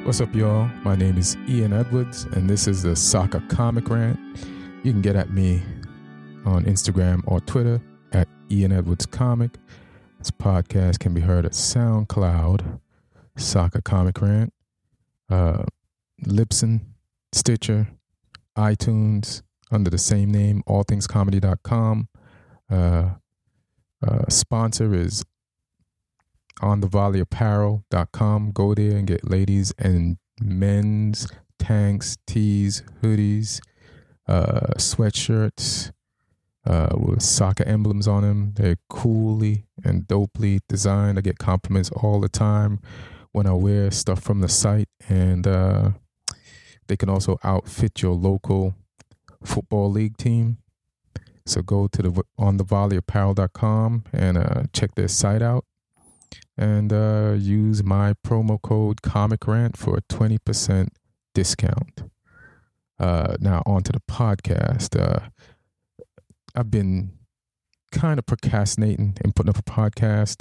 What's up, y'all? My name is Ian Edwards, and this is the Soccer Comic Rant. You can get at me on Instagram or Twitter at Ian Edwards Comic. This podcast can be heard at SoundCloud, Soccer Comic Rant, Libsyn, Stitcher, iTunes, under the same name, allthingscomedy.com. Sponsor is onthevolleyapparel.com. Go there and get ladies and men's tanks, tees, hoodies, sweatshirts with soccer emblems on them. They're coolly and dopely designed. I get compliments all the time when I wear stuff from the site, and they can also outfit your local football league team. So go to the onthevolleyapparel.com and check their site out. And use my promo code ComicRant for a 20% discount. Now on to the podcast. I've been kind of procrastinating and putting up a podcast.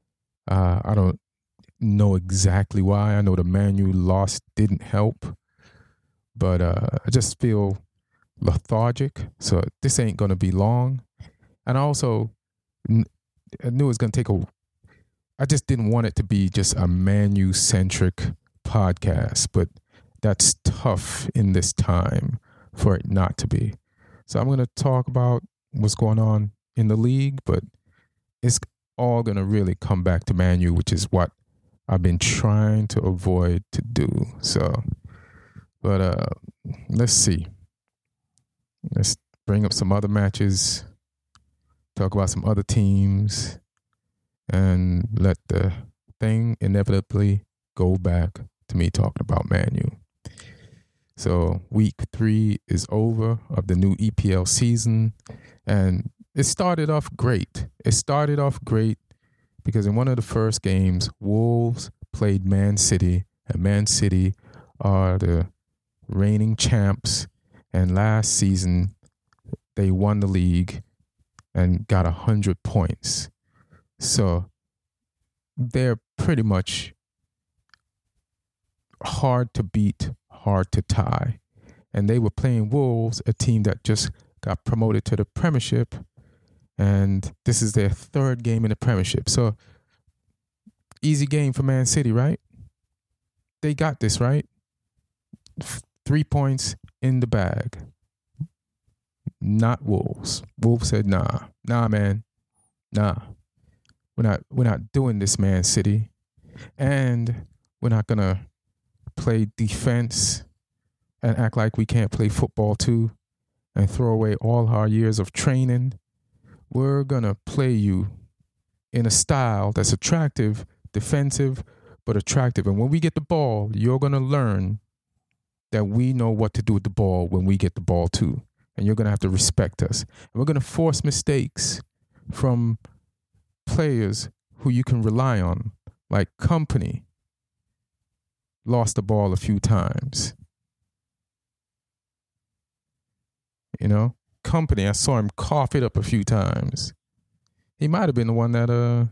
I don't know exactly why. I know the Manu loss didn't help, but I just feel lethargic. So this ain't going to be long. And I also knew it was going to take I just didn't want it to be just a Manu-centric podcast, but that's tough in this time for it not to be. So I'm going to talk about what's going on in the league, but it's all going to really come back to Manu, which is what I've been trying to avoid to do. So, but let's see. Let's bring up some other matches, talk about some other teams, and let the thing inevitably go back to me talking about Manu. So week 3 is over of the new EPL season, and it started off great. It started off great because in one of the first games, Wolves played Man City, and Man City are the reigning champs, and last season they won the league and got 100 points. So they're pretty much hard to beat, hard to tie. And they were playing Wolves, a team that just got promoted to the Premiership. And this is their 3rd game in the Premiership. So easy game for Man City, right? They got this, right? 3 points in the bag. Not Wolves. Wolves said, nah, man, nah. We're not doing this, Man City. And we're not going to play defense and act like we can't play football too and throw away all our years of training. We're going to play you in a style that's attractive, defensive, but attractive. And when we get the ball, you're going to learn that we know what to do with the ball when we get the ball too. And you're going to have to respect us. And we're going to force mistakes from players who you can rely on, like Kompany. Lost the ball a few times. You know, Kompany, I saw him cough it up a few times. He might have been the one that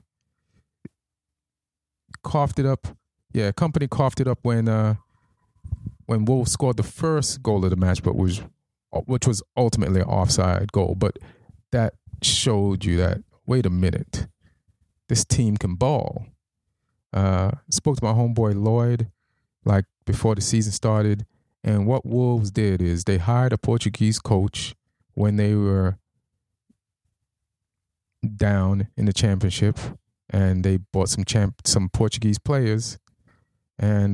coughed it up. Yeah, Kompany coughed it up when Wolves scored the first goal of the match, which was ultimately an offside goal. But that showed you that, wait a minute, this team can ball. Spoke to my homeboy Lloyd like before the season started, and what Wolves did is they hired a Portuguese coach when they were down in the championship, and they bought some Portuguese players and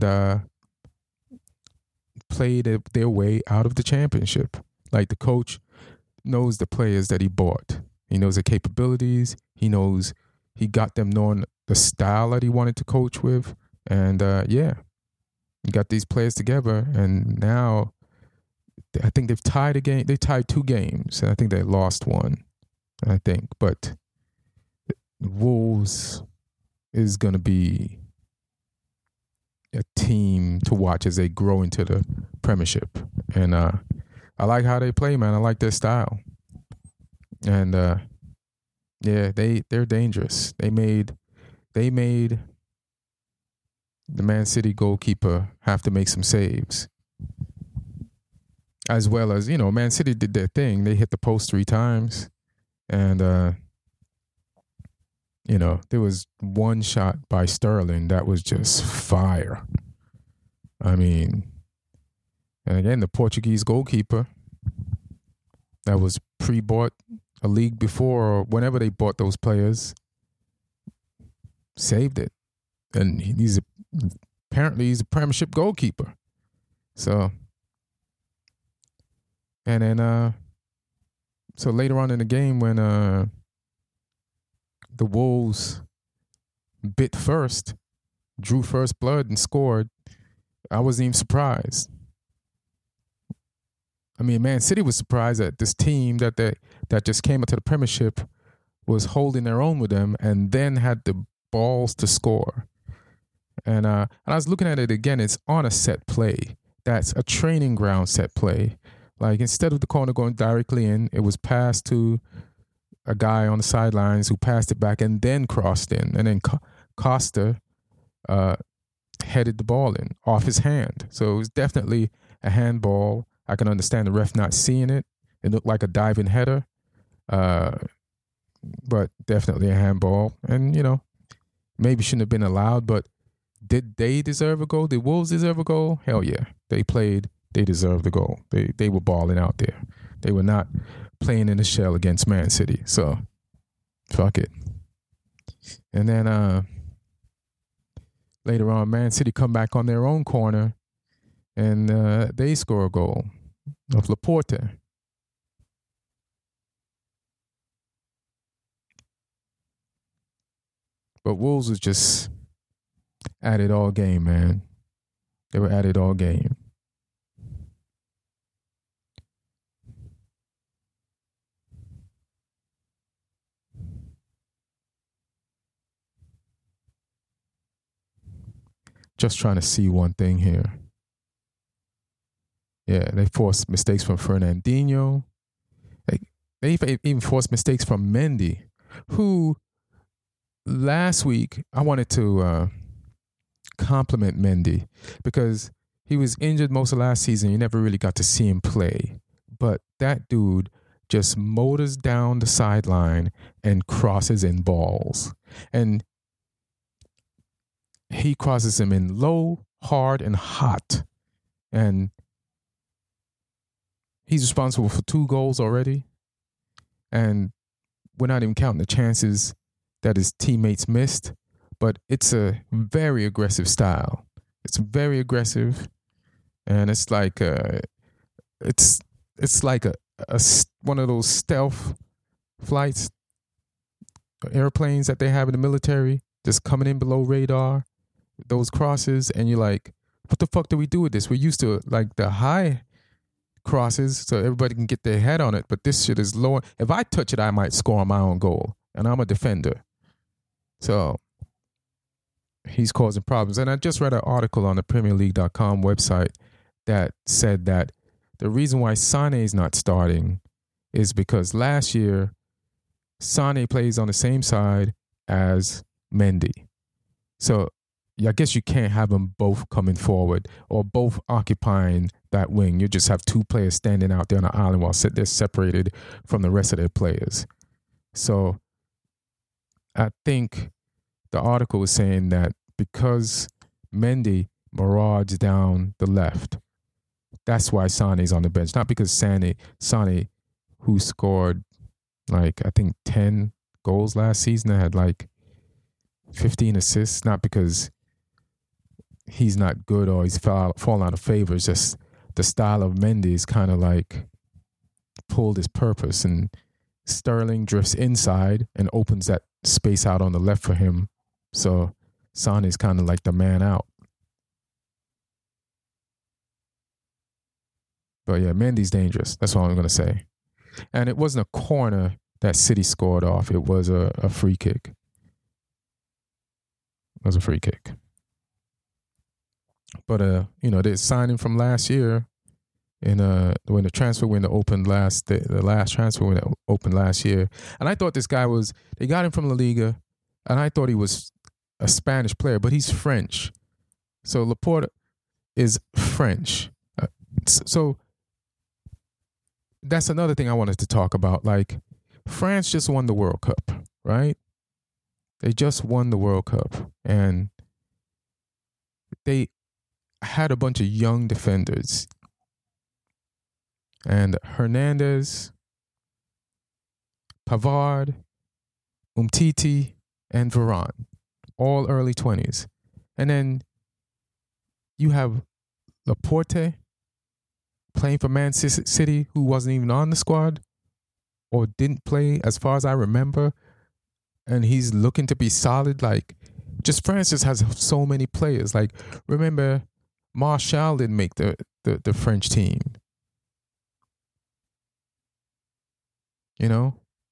played their way out of the championship. Like, the coach knows the players that he bought. He knows their capabilities. He knows he got them knowing the style that he wanted to coach with. And he got these players together. And now I think they've tied a game. They tied 2 games. And I think they lost one, I think. But Wolves is going to be a team to watch as they grow into the Premiership. And I like how they play, man. I like their style. And they're dangerous. They made the Man City goalkeeper have to make some saves. As well as, Man City did their thing. They hit the post 3 times. And, there was one shot by Sterling that was just fire. I mean, and again, the Portuguese goalkeeper that was pre-bought a league before or whenever they bought those players saved it. And apparently he's a Premiership goalkeeper. So, and then, so later on in the game when the Wolves bit first, drew first blood and scored, I wasn't even surprised. I mean, Man City was surprised that this team that just came into the Premiership was holding their own with them and then had the balls to score. And I was looking at it again. It's on a set play. That's a training ground set play. Like, instead of the corner going directly in, it was passed to a guy on the sidelines who passed it back and then crossed in. And then Costa headed the ball in off his hand. So it was definitely a handball. I can understand the ref not seeing it. It looked like a diving header, but definitely a handball. And, maybe shouldn't have been allowed, but did they deserve a goal? Did Wolves deserve a goal? Hell yeah. They played. They deserved the goal. They were balling out there. They were not playing in the shell against Man City. So, fuck it. And then later on, Man City come back on their own corner, and they score a goal of Laporte. But Wolves was just at it all game, man. They were at it all game. Just trying to see one thing here. Yeah, they forced mistakes from Fernandinho. They even forced mistakes from Mendy, who last week I wanted to compliment Mendy because he was injured most of last season. You never really got to see him play. But that dude just motors down the sideline and crosses in balls. And he crosses them in low, hard, and hot. And he's responsible for 2 goals already. And we're not even counting the chances that his teammates missed. But it's a very aggressive style. It's very aggressive. And it's like it's like a one of those stealth flights, airplanes that they have in the military, just coming in below radar. Those crosses, and you're like, what the fuck do we do with this? We're used to like the high crosses so everybody can get their head on it, but this shit is low. If I touch it, I might score on my own goal, and I'm a defender. So he's causing problems. And I just read an article on the PremierLeague.com website that said that the reason why Sané's not starting is because last year Sané plays on the same side as Mendy. So I guess you can't have them both coming forward or both occupying that wing. You just have 2 players standing out there on the island while they're separated from the rest of their players. So I think the article was saying that because Mendy marauded down the left, that's why Sané's on the bench. Not because Sané, who scored like, I think 10 goals last season, had like 15 assists, not because he's not good or he's fallen out of favor. It's just the style of Mendy is kind of like pulled his purpose, and Sterling drifts inside and opens that space out on the left for him. So Sané's kind of like the man out. But yeah, Mendy's dangerous. That's all I'm going to say. And it wasn't a corner that City scored off. It was a free kick. It was a free kick. But they signed him from last year in when the transfer window opened the last transfer window opened last year. And I thought this guy they got him from La Liga, and I thought he was a Spanish player, but he's French. So Laporte is French. So that's another thing I wanted to talk about. Like, France just won the World Cup, right? They just won the World Cup, and they had a bunch of young defenders. And Hernandez, Pavard, Umtiti, and Varane, all early 20s. And then you have Laporte playing for Man City, who wasn't even on the squad or didn't play as far as I remember. And he's looking to be solid. Like, just France just has so many players. Like, remember, Martial didn't make the French team. You know?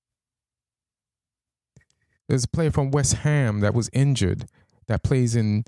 There's a player from West Ham that was injured that plays in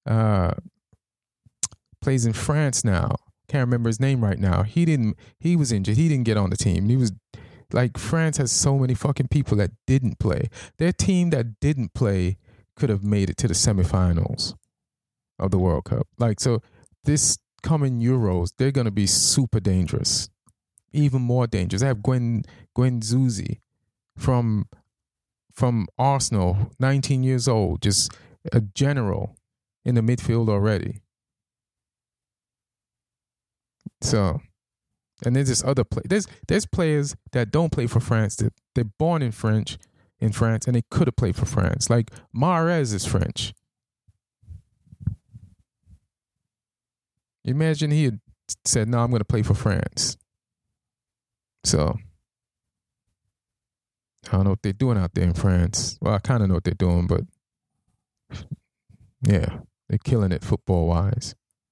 France now. Can't remember his name right now. He was injured. He didn't get on the team. He was like, France has so many fucking people that didn't play. Their team that didn't play could have made it to the semifinals of the World Cup. Like, so this coming Euros, they're going to be super dangerous. Even more dangerous. I have Gwen Zuzi from Arsenal, 19 years old, just a general in the midfield already. So, and there's this other there's players that don't play for France. They're born in France, and they could have played for France. Like, Mahrez is French. Imagine he had said, "No, I'm going to play for France." So, I don't know what they're doing out there in France. Well, I kind of know what they're doing, but yeah, they're killing it football-wise.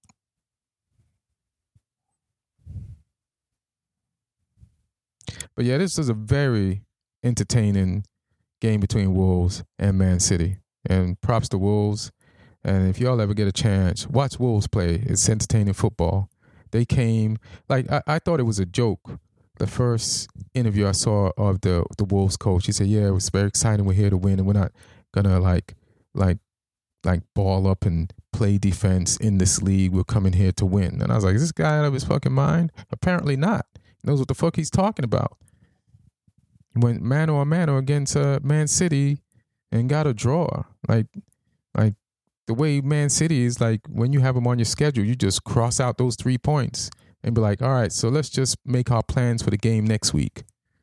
But yeah, this is a very entertaining game between Wolves and Man City. And props to Wolves. And if y'all ever get a chance, watch Wolves play. It's entertaining football. They came, like, I thought it was a joke. The first interview I saw of the Wolves coach, he said, yeah, it was very exciting. We're here to win, and we're not going to like ball up and play defense in this league. We're coming here to win. And I was like, is this guy out of his fucking mind? Apparently not. He knows what the fuck he's talking about. Went mano a mano against Man City and got a draw. Like the way Man City is, like, when you have them on your schedule, you just cross out those 3 points and be like, all right, so let's just make our plans for the game next week.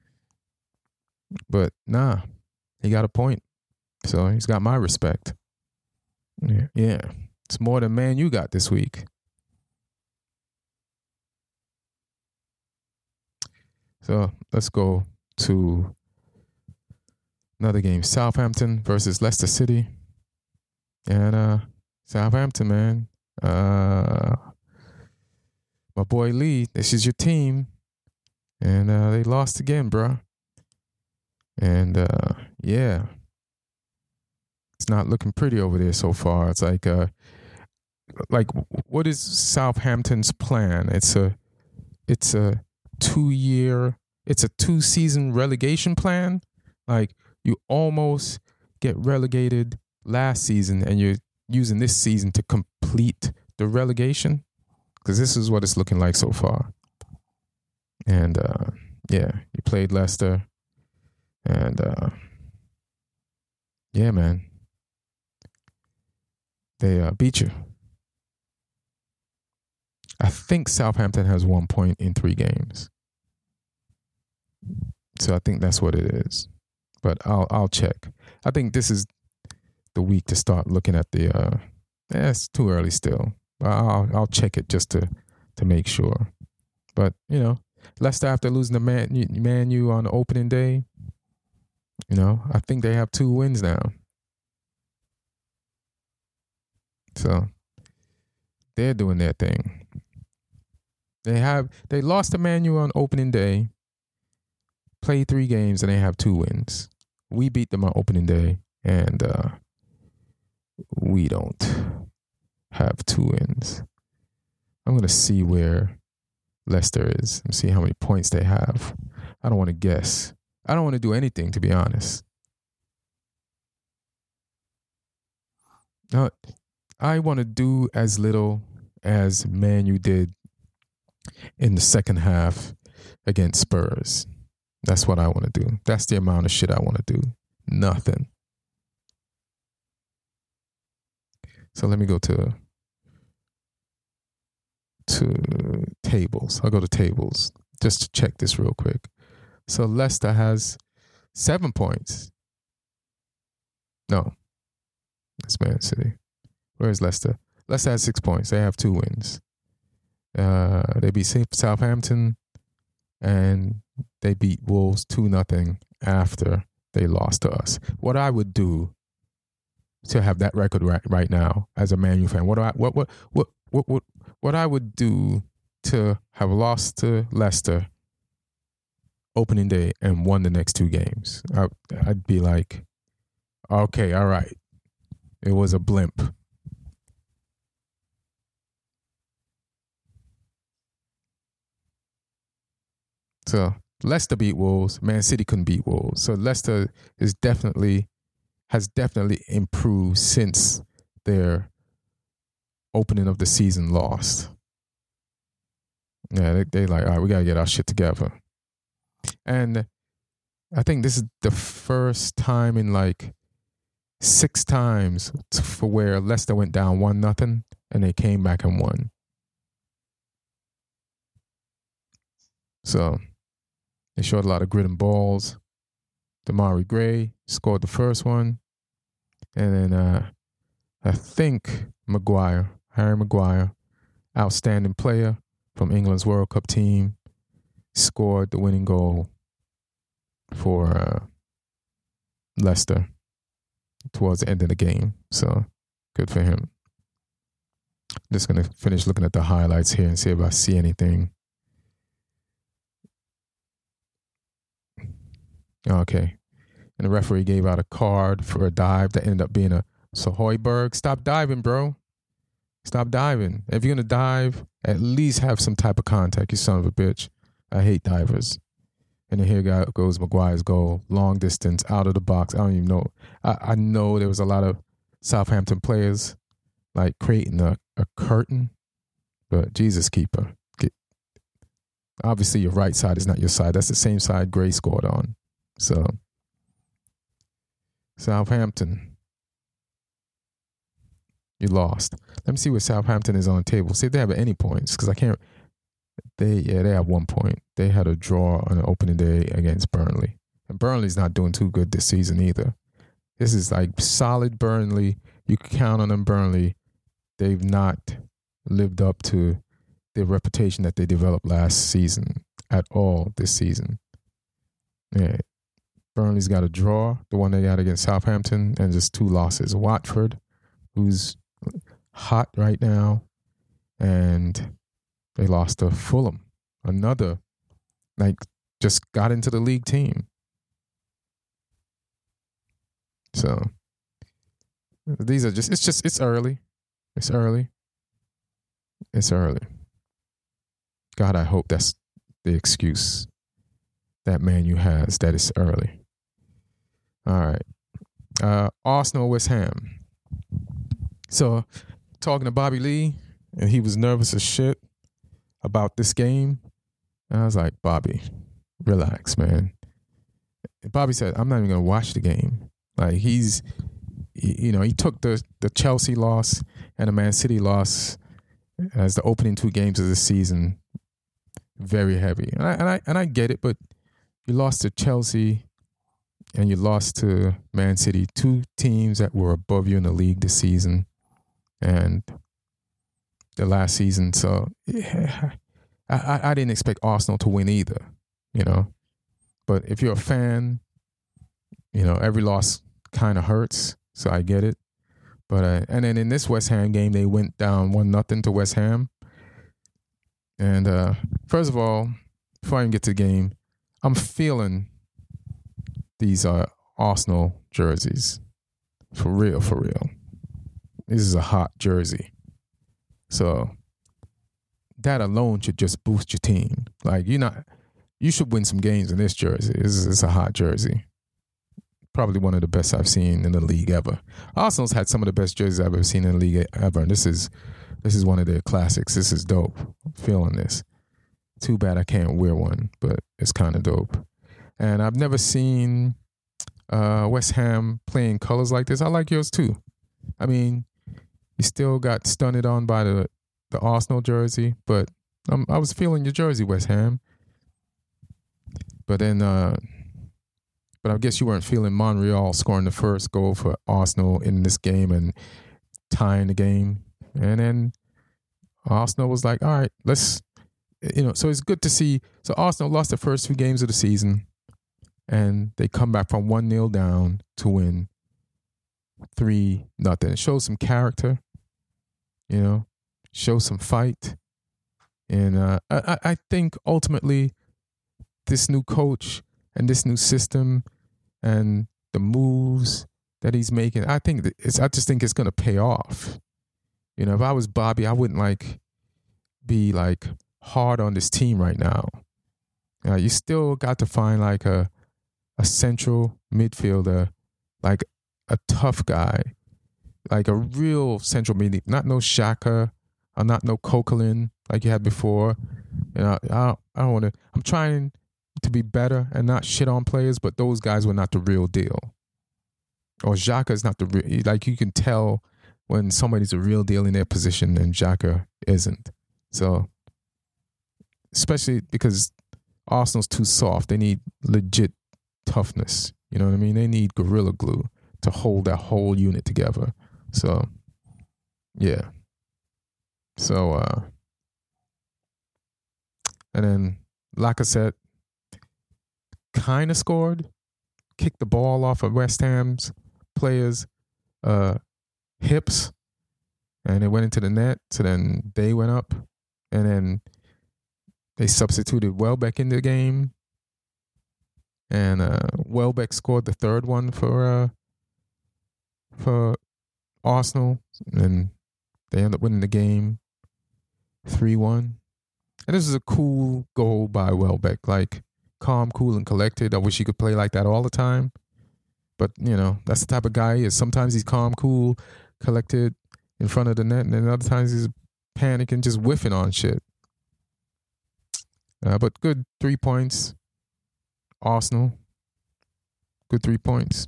But nah, he got a point. So he's got my respect. Yeah. It's more than Man U got this week. So let's go to another game. Southampton versus Leicester City. And Southampton, man. My boy Lee, this is your team. And they lost again, bro. And yeah. It's not looking pretty over there so far. It's like what is Southampton's plan? It's a 2-season relegation plan. Like, you almost get relegated last season and you're using this season to complete the relegation, because this is what it's looking like so far. And yeah, you played Leicester, and yeah, man, they beat you. I think Southampton has 1 point in 3 games. So I think that's what it is. But I'll check. I think this is the week to start looking at the it's too early still. I'll check it just to make sure. But, you know, Leicester, after losing to Man U on the opening day, you know, I think they have 2 wins now. So they're doing their thing. They lost to Man U on opening day, played 3 games, and they have 2 wins. We beat them on opening day, and we don't have 2 wins. I'm going to see where Leicester is and see how many points they have. I don't want to guess. I don't want to do anything, to be honest. No, I want to do as little as Man U did in the second half against Spurs. That's what I want to do. That's the amount of shit I want to do. Nothing. So let me go to tables. I'll go to tables just to check this real quick. So Leicester has 7 points. No, it's Man City. Where's Leicester? Leicester has 6 points. They have 2 wins. They beat Southampton and they beat Wolves 2-0 after they lost to us. What I would do to have that record right now as a Man U fan, what I would do to have lost to Leicester opening day and won the next 2 games, I'd be like, okay, all right, it was a blimp. So Leicester beat Wolves. Man City couldn't beat Wolves. So Leicester has definitely improved since their opening of the season lost. Yeah, they like, all right, we got to get our shit together. And I think this is the first time in like 6 times for where Leicester went down 1-0 and they came back and won. So they showed a lot of grit and balls. Demarai Gray scored the first one. And then I think Harry Maguire, outstanding player from England's World Cup team, scored the winning goal for Leicester towards the end of the game. So good for him. Just going to finish looking at the highlights here and see if I see anything. Okay. And the referee gave out a card for a dive that ended up being a Højbjerg. Stop diving, bro. Stop diving. If you're going to dive, at least have some type of contact, you son of a bitch. I hate divers. And then here goes Maguire's goal. Long distance, out of the box. I don't even know. I know there was a lot of Southampton players like creating a curtain. But Jesus, keeper. Obviously, your right side is not your side. That's the same side Gray scored on. So, Southampton, you lost. Let me see where Southampton is on the table. See if they have any points, because I can't. They have 1 point. They had a draw on the opening day against Burnley, and Burnley's not doing too good this season either. This is like solid Burnley. You can count on them. Burnley, they've not lived up to the reputation that they developed last season at all this season. Yeah. Burnley's got a draw, the one they got against Southampton, and just 2 losses. Watford, who's hot right now, and they lost to Fulham. Another, just got into the league team. So, these are it's early. It's early. God, I hope that's the excuse that Man U has, that it's early. All right. Arsenal, West Ham. So, talking to Bobby Lee, and he was nervous as shit about this game. And I was like, Bobby, relax, man. And Bobby said, I'm not even going to watch the game. Like, he took the Chelsea loss and the Man City loss as the opening 2 games of the season very heavy. And I get it, but you lost to Chelsea and you lost to Man City, 2 teams that were above you in the league this season and the last season. So I didn't expect Arsenal to win either, But if you're a fan, every loss kind of hurts. So I get it. But and then in this West Ham game, they went down 1-0 to West Ham. And first of all, before I even get to the game, I'm feeling these Arsenal jerseys. For real. This is a hot jersey. So that alone should just boost your team. Like, you should win some games in this jersey. It's a hot jersey. probably one of the best I've seen in the league ever. Arsenal's had some of the best jerseys I've ever seen in the league ever, and this is one of their classics. This is dope. I'm feeling this. Too bad I can't wear one, but it's kind of dope. And I've never seen West Ham playing colors like this. I like yours too. I mean, you still got stunted on by the Arsenal jersey, but I was feeling your jersey, West Ham. But then, but I guess you weren't feeling Monreal scoring the first goal for Arsenal in this game and tying the game. And then Arsenal was like, all right, let's, so it's good to see. So Arsenal lost the first 2 games of the season, and they come back from 1-0 down to win 3-0. It shows some character, shows some fight. And I think ultimately this new coach and this new system and the moves that he's making, I just think it's going to pay off. If I was Bobby, I wouldn't be hard on this team right now. You still got to find a central midfielder, like a tough guy, like a real central midfielder, not no Xhaka or not no Coquelin like you had before. I don't want to. I'm trying to be better and not shit on players, but those guys were not the real deal. Or Xhaka is not the real. You can tell when somebody's a real deal in their position and Xhaka isn't. So, especially because Arsenal's too soft. They need legit toughness. You know what I mean? They need Gorilla Glue to hold that whole unit together. So, yeah. So, and then Lacazette kind of scored, kicked the ball off of West Ham's players' hips, and it went into the net. So then they went up, and then they substituted Welbeck in the game, and Welbeck scored the third one for Arsenal, and they ended up winning the game 3-1. And this is a cool goal by Welbeck, calm, cool, and collected. I wish he could play like that all the time. But, that's the type of guy he is. Sometimes he's calm, cool, collected in front of the net, and then other times he's panicking, just whiffing on shit. But good 3 points. Arsenal. Good 3 points.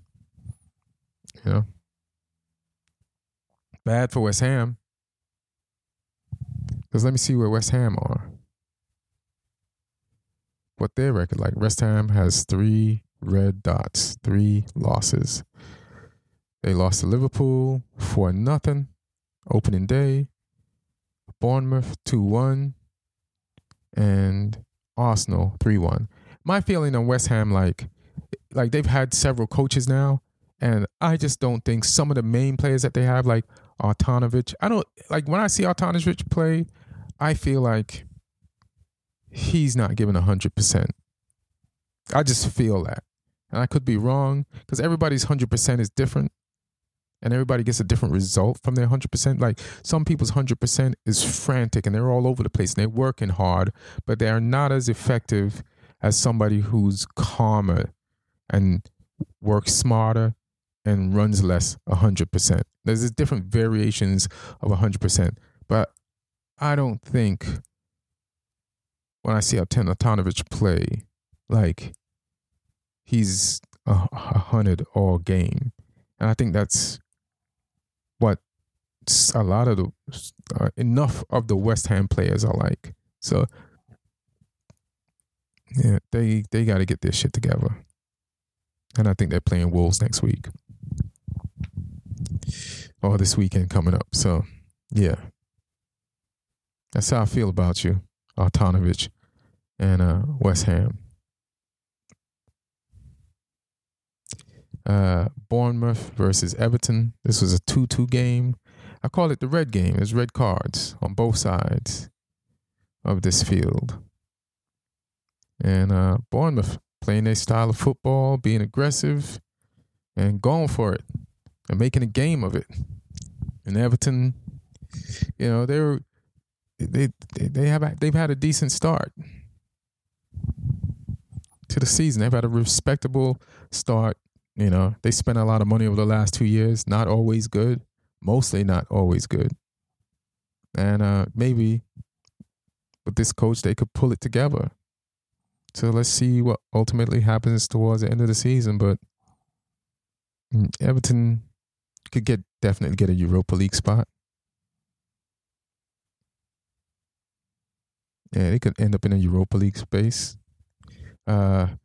Bad for West Ham. Because let me see where West Ham are. What their record like. West Ham has 3 red dots, 3 losses. They lost to Liverpool 4-0 opening day. Bournemouth 2-1. And Arsenal 3-1. My feeling on West Ham, like they've had several coaches now, and I just don't think some of the main players that they have, like Arnautovic, when I see Arnautovic play, I feel like he's not giving 100%. I just feel that. And I could be wrong, because everybody's 100% is different. And everybody gets a different result from their 100%. Some people's 100% is frantic and they're all over the place and they're working hard, but they are not as effective as somebody who's calmer and works smarter and runs less 100%. There's different variations of 100%. But I don't think when I see Arnautovic play, he's 100 all game. And I think that's what a lot of enough of the West Ham players are like. So, yeah, they got to get their shit together. And I think they're playing Wolves next week. Or this weekend coming up. So, yeah. That's how I feel about you, Arnautovic and West Ham. Bournemouth versus Everton. This was a 2-2 game. I call it the red game. There's red cards on both sides of this field. And Bournemouth playing their style of football, being aggressive and going for it and making a game of it. And Everton, they've had a decent start to the season. They've had a respectable start You know, they spent a lot of money over the last 2 years. Not always good. Mostly not always good. And maybe with this coach, they could pull it together. So let's see what ultimately happens towards the end of the season. But Everton could definitely get a Europa League spot. Yeah, they could end up in a Europa League space. So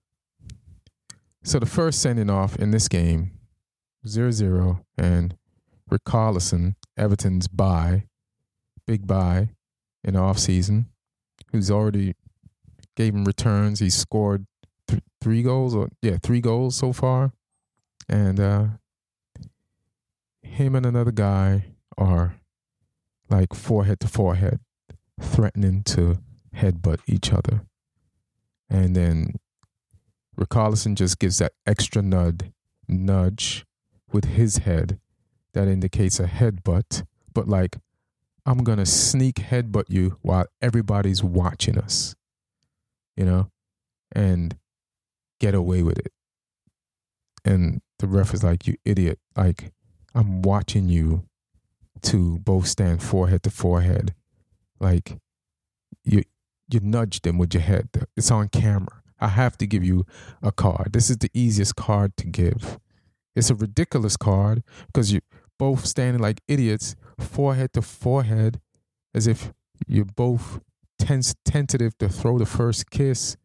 the first sending off in this game, 0-0, and Richarlison, Everton's big buy in the offseason, who's already gave him returns. He's scored 3 goals, 3 goals so far. And him and another guy are like forehead to forehead, threatening to headbutt each other. And then Richarlison just gives that extra nudge with his head that indicates a headbutt, but like, I'm going to sneak headbutt you while everybody's watching us, you know, and get away with it. And the ref is like, you idiot. Like, I'm watching you to both stand forehead to forehead. Like, you nudged him with your head. It's on camera. I have to give you a card. This is the easiest card to give. It's a ridiculous card because you're both standing like idiots, forehead to forehead, as if you're both tentative to throw the first kiss.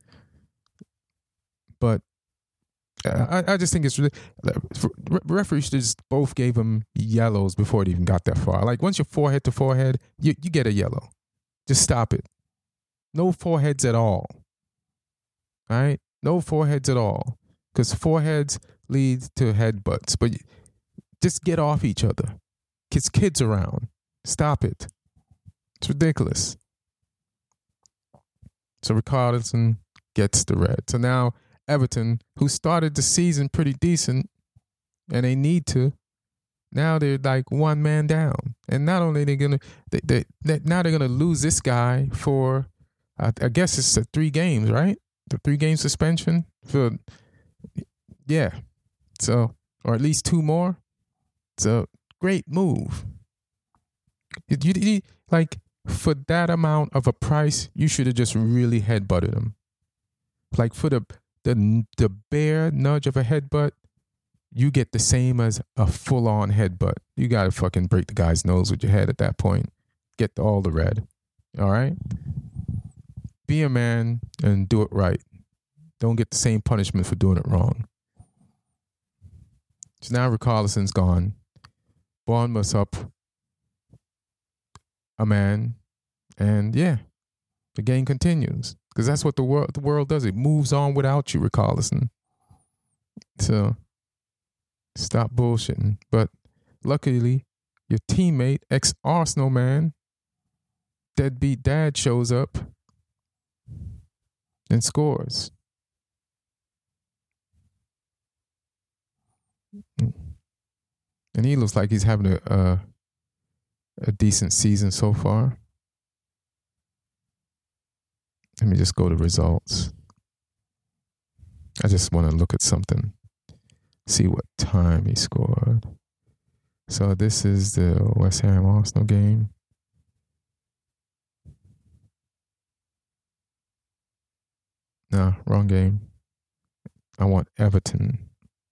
But I just think it's referees just both gave him yellows before it even got that far. Like, once you're forehead to forehead, you get a yellow. Just stop it. No foreheads at all. All right? No foreheads at all. Because foreheads lead to headbutts. But just get off each other. Kids around. Stop it. It's ridiculous. So Richarlison gets the red. So now Everton, who started the season pretty decent, and they need to, now they're like one man down. And not only are they gonna, now they're gonna lose this guy for, I guess it's 3 games, right? The 3-game suspension for, yeah. So, or at least 2 more. So, great move. You like, for that amount of a price, you should have just really headbutted him. Like, for the bare nudge of a headbutt, you get the same as a full-on headbutt. You got to fucking break the guy's nose with your head at that point. Get all the red. All right? Be a man and do it right. Don't get the same punishment for doing it wrong. So now Richarlison's gone. Bournemouth's up a man. And yeah, the game continues. Because that's what the world does. It moves on without you, Richarlison. So stop bullshitting. But luckily, your teammate, ex-Arsenal man, deadbeat dad, shows up and scores. And he looks like he's having a decent season so far. Let me just go to results. I just want to look at something. See what time he scored. So this is the West Ham Arsenal game. No, wrong game. I want Everton.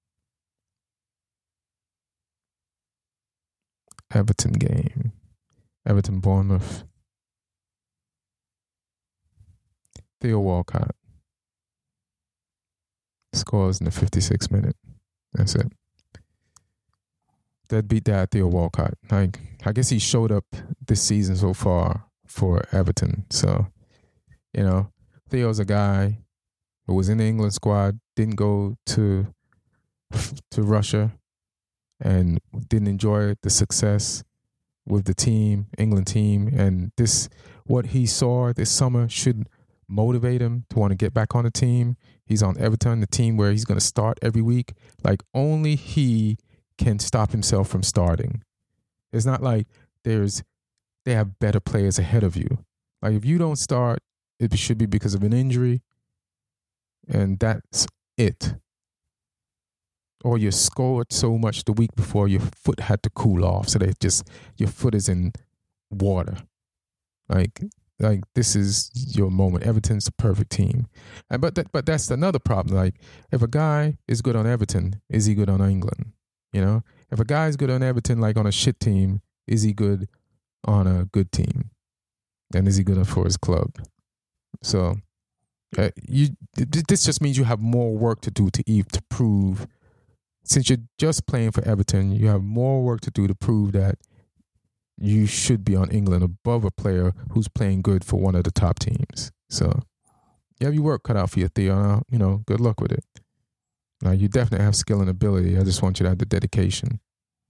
Everton game. Everton Bournemouth. Theo Walcott scores in the 56th minute. That's it. Deadbeat dad Theo Walcott. I guess he showed up this season so far for Everton. So, you know, Theo's a guy who was in the England squad, didn't go to Russia, and didn't enjoy the success with the team, England team. And what he saw this summer should motivate him to want to get back on the team. He's on Everton, the team where he's going to start every week. Like, only he can stop himself from starting. It's not like they have better players ahead of you. Like, if you don't start, it should be because of an injury, and that's it. or you scored so much the week before your foot had to cool off, so your foot is in water. Like this is your moment. Everton's the perfect team, but that's another problem. Like, if a guy is good on Everton, is he good on England? You know, if a guy's good on Everton, like on a shit team, is he good on a good team? And is he good for his club? So, this just means you have more work to do to prove. Since you're just playing for Everton, you have more work to do to prove that you should be on England above a player who's playing good for one of the top teams. So you have your work cut out for you, Theo. You know, good luck with it. Now, you definitely have skill and ability. I just want you to have the dedication.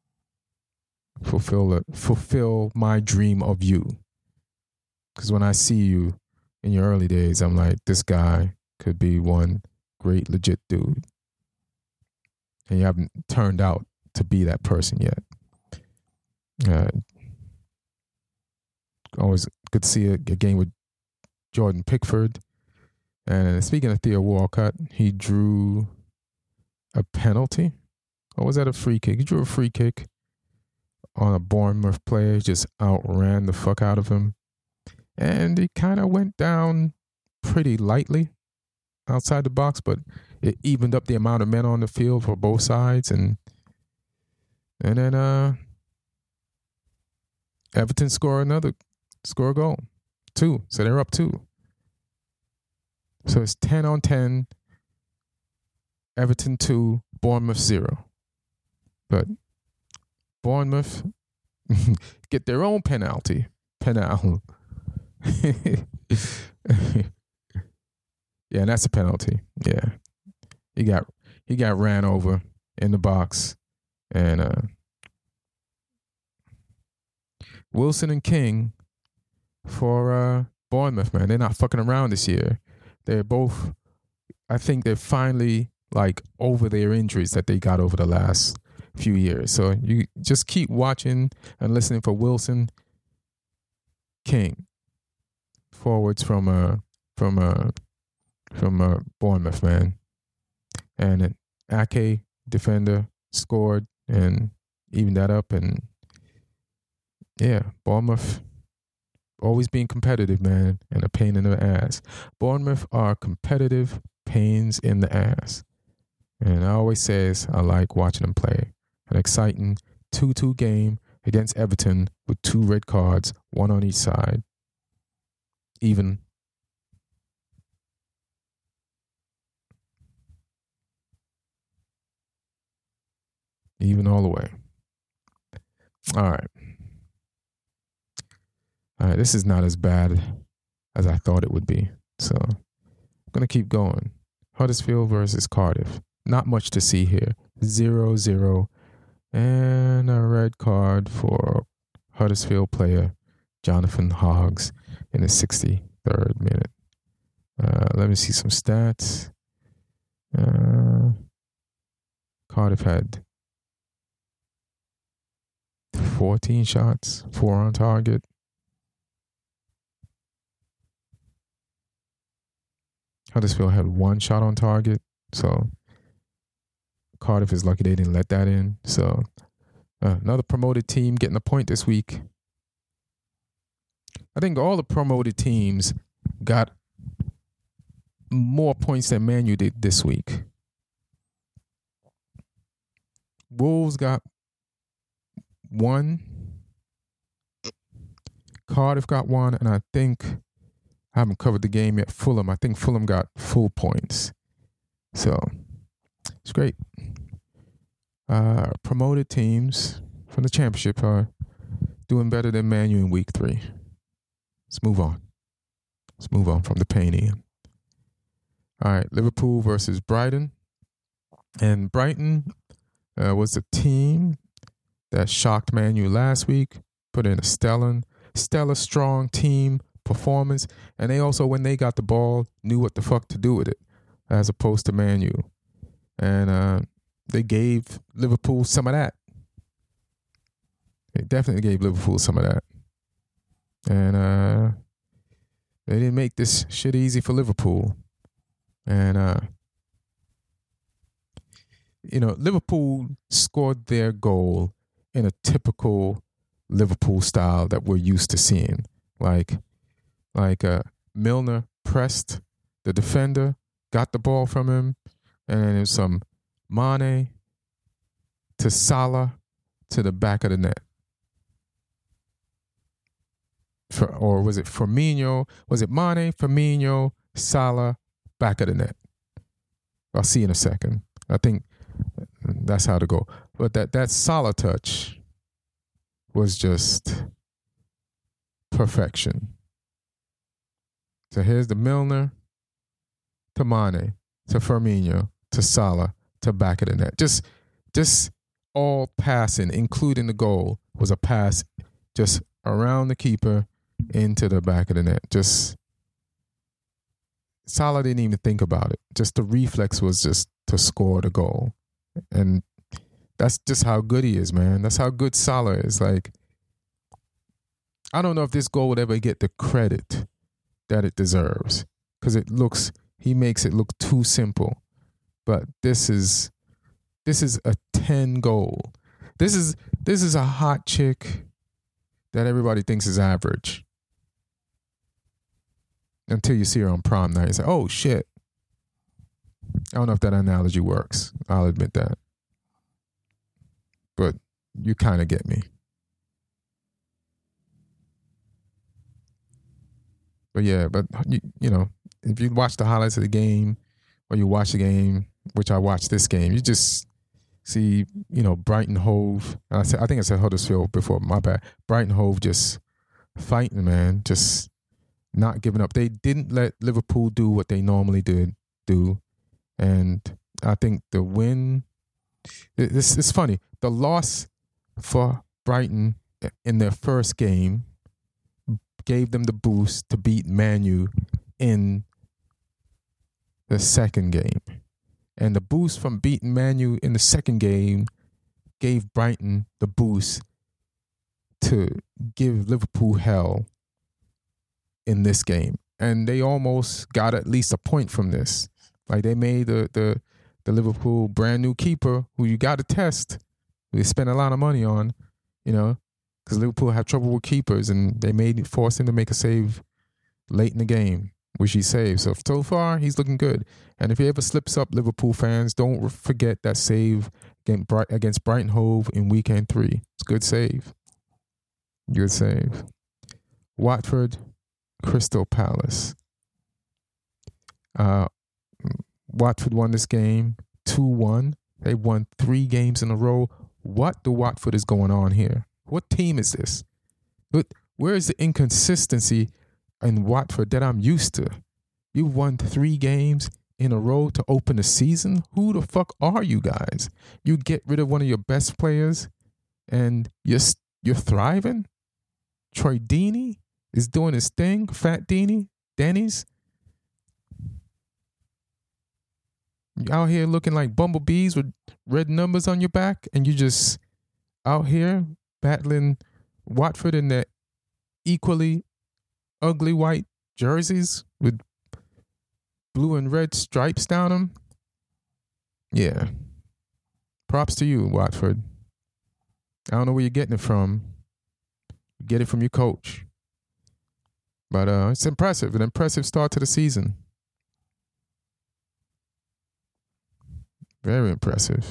Fulfill my dream of you. Because when I see you in your early days, I'm like, this guy could be one great, legit dude. And you haven't turned out to be that person yet. Always good to see a game with Jordan Pickford. And speaking of Theo Walcott, he drew a penalty. Or was that a free kick? He drew a free kick on a Bournemouth player. He just outran the fuck out of him. And he kind of went down pretty lightly outside the box, but it evened up the amount of men on the field for both sides. And then Everton score a goal. 2. So they're up 2. So it's 10-10. Everton 2, Bournemouth 0. But Bournemouth get their own penalty. Yeah, and that's a penalty. Yeah. He got ran over in the box. And Wilson and King for Bournemouth, man. They're not fucking around this year. They're both, I think they're finally like over their injuries that they got over the last few years. So you just keep watching and listening for Wilson, King, forwards from Bournemouth, man. And an Ake defender scored and evened that up. And yeah, Bournemouth always being competitive, man, and a pain in the ass. Bournemouth are competitive pains in the ass. And I always says I like watching them play. An exciting 2-2 game against Everton with 2 red cards, 1 on each side. Even all the way. All right, this is not as bad as I thought it would be. So I'm going to keep going. Huddersfield versus Cardiff. Not much to see here. 0-0. And a red card for Huddersfield player Jonathan Hoggs in the 63rd minute. Let me see some stats. Cardiff had 14 shots, 4 on target. Huddersfield had 1 shot on target, so Cardiff is lucky they didn't let that in. So another promoted team getting a point this week. I think all the promoted teams got more points than Man U did this week. Wolves got 1. Cardiff got 1, and I think I haven't covered the game yet. Fulham. I think Fulham got full points. So it's great. Promoted teams from the championship are doing better than Man U in week 3. Let's move on. Let's move on from the pain in. All right, Liverpool versus Brighton. And Brighton was the team that shocked Man U last week, put in a stellar, strong team performance. And they also, when they got the ball, knew what the fuck to do with it, as opposed to Man U. And they gave Liverpool some of that. They definitely gave Liverpool some of that. And they didn't make this shit easy for Liverpool. And Liverpool scored their goal in a typical Liverpool style that we're used to seeing. Like Milner pressed the defender, got the ball from him, and then there's some Mane to Salah to the back of the net. Or was it Firmino? Was it Mane, Firmino, Salah, back of the net? I'll see in a second. I think that's how to go. But that Salah touch was just perfection. So here's the Milner to Mane to Firmino to Salah to back of the net. Just all passing, including the goal, was a pass just around the keeper into the back of the net. Just Salah didn't even think about it. Just the reflex was just to score the goal. And that's just how good he is, man. That's how good Salah is. Like, I don't know if this goal would ever get the credit that it deserves, because he makes it look too simple. But this is a 10 goal. This is a hot chick that everybody thinks is average. Until you see her on prom night, you say, oh shit. I don't know if that analogy works. I'll admit that. But you kind of get me. But yeah, if you watch the highlights of the game, or you watch the game, which I watched this game, you just see, Brighton Hove. I think I said Huddersfield before, my bad. Brighton Hove just fighting, man, just not giving up. They didn't let Liverpool do what they normally do. And I think the win, it's funny. The loss for Brighton in their first game gave them the boost to beat Man U in the second game. And the boost from beating Man U in the second game gave Brighton the boost to give Liverpool hell in this game. And they almost got at least a point from this. Like, they made the Liverpool brand new keeper, who you got to test, they spent a lot of money on, because Liverpool have trouble with keepers, and they forced him to make a save late in the game, which he saved. So far, he's looking good. And if he ever slips up, Liverpool fans, don't forget that save against Brighton Hove in weekend 3. It's a good save. Good save. Watford, Crystal Palace. Watford won this game 2-1. They won 3 games in a row. What the Watford is going on here? What team is this? Where is the inconsistency in Watford that I'm used to? You won 3 games in a row to open the season? Who the fuck are you guys? You get rid of one of your best players and you're thriving? Troy Deeney is doing his thing. Fat Denny's. You out here looking like bumblebees with red numbers on your back, and you just out here battling Watford in their equally ugly white jerseys with blue and red stripes down them. Yeah. Props to you, Watford. I don't know where you're getting it from. You get it from your coach. But it's impressive. An impressive start to the season. Very impressive.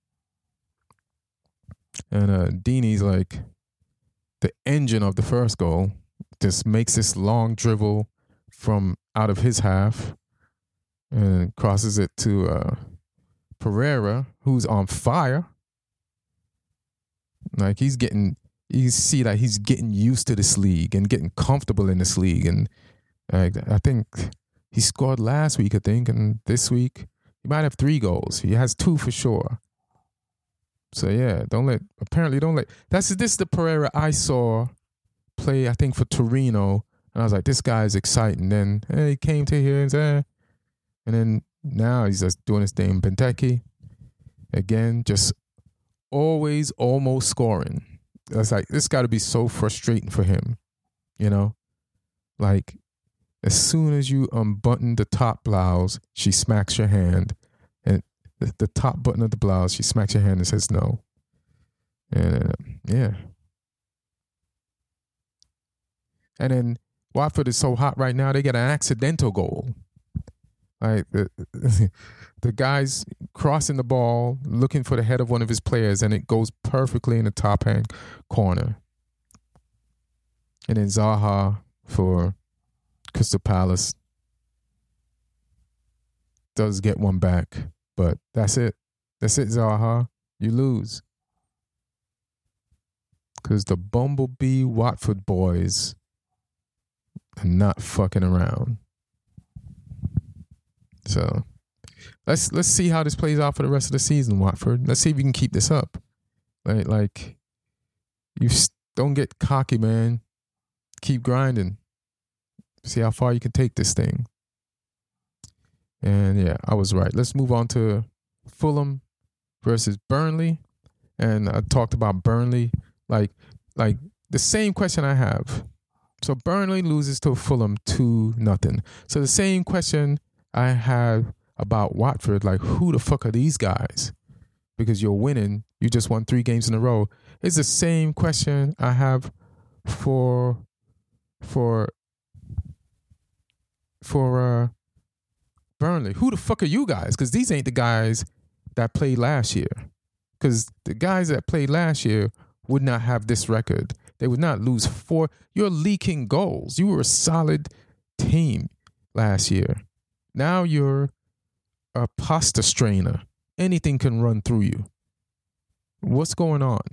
And Deeney's like the engine of the first goal. Just makes this long dribble from out of his half and crosses it to Pereira, who's on fire. Like, you see that he's getting used to this league and getting comfortable in this league. And I think he scored last week, and this week he might have 3 goals. He has 2 for sure. So yeah, this is the Pereira I saw play, I think, for Torino. And I was like, this guy is exciting. Then he came to here and then now he's just doing his thing. Benteke, again, just always almost scoring. It's like, this got to be so frustrating for him, Like, as soon as you unbutton the top blouse, she smacks your hand. And the top button of the blouse. She smacks your hand and says no. And yeah. And then Watford is so hot right now, they get an accidental goal. Like the guy's crossing the ball, looking for the head of one of his players, and it goes perfectly in the top hand corner. And then Zaha for Crystal Palace does get one back, but that's it. That's it, Zaha. You lose. Because the Bumblebee Watford boys are not fucking around. So let's see how this plays out for the rest of the season, Watford. Let's see if you can keep this up. Like you don't get cocky, man. Keep grinding. See how far you can take this thing. And yeah, I was right. Let's move on to Fulham versus Burnley. And I talked about Burnley. Like the same question I have. So Burnley loses to Fulham 2-0. So the same question I have about Watford, like who the fuck are these guys? Because you're winning. You just won 3 games in a row. It's the same question I have for Burnley. Who the fuck are you guys? Because these ain't the guys that played last year. Because the guys that played last year would not have this record. They would not lose 4. You're leaking goals. You were a solid team last year. Now you're a pasta strainer. Anything can run through you. What's going on?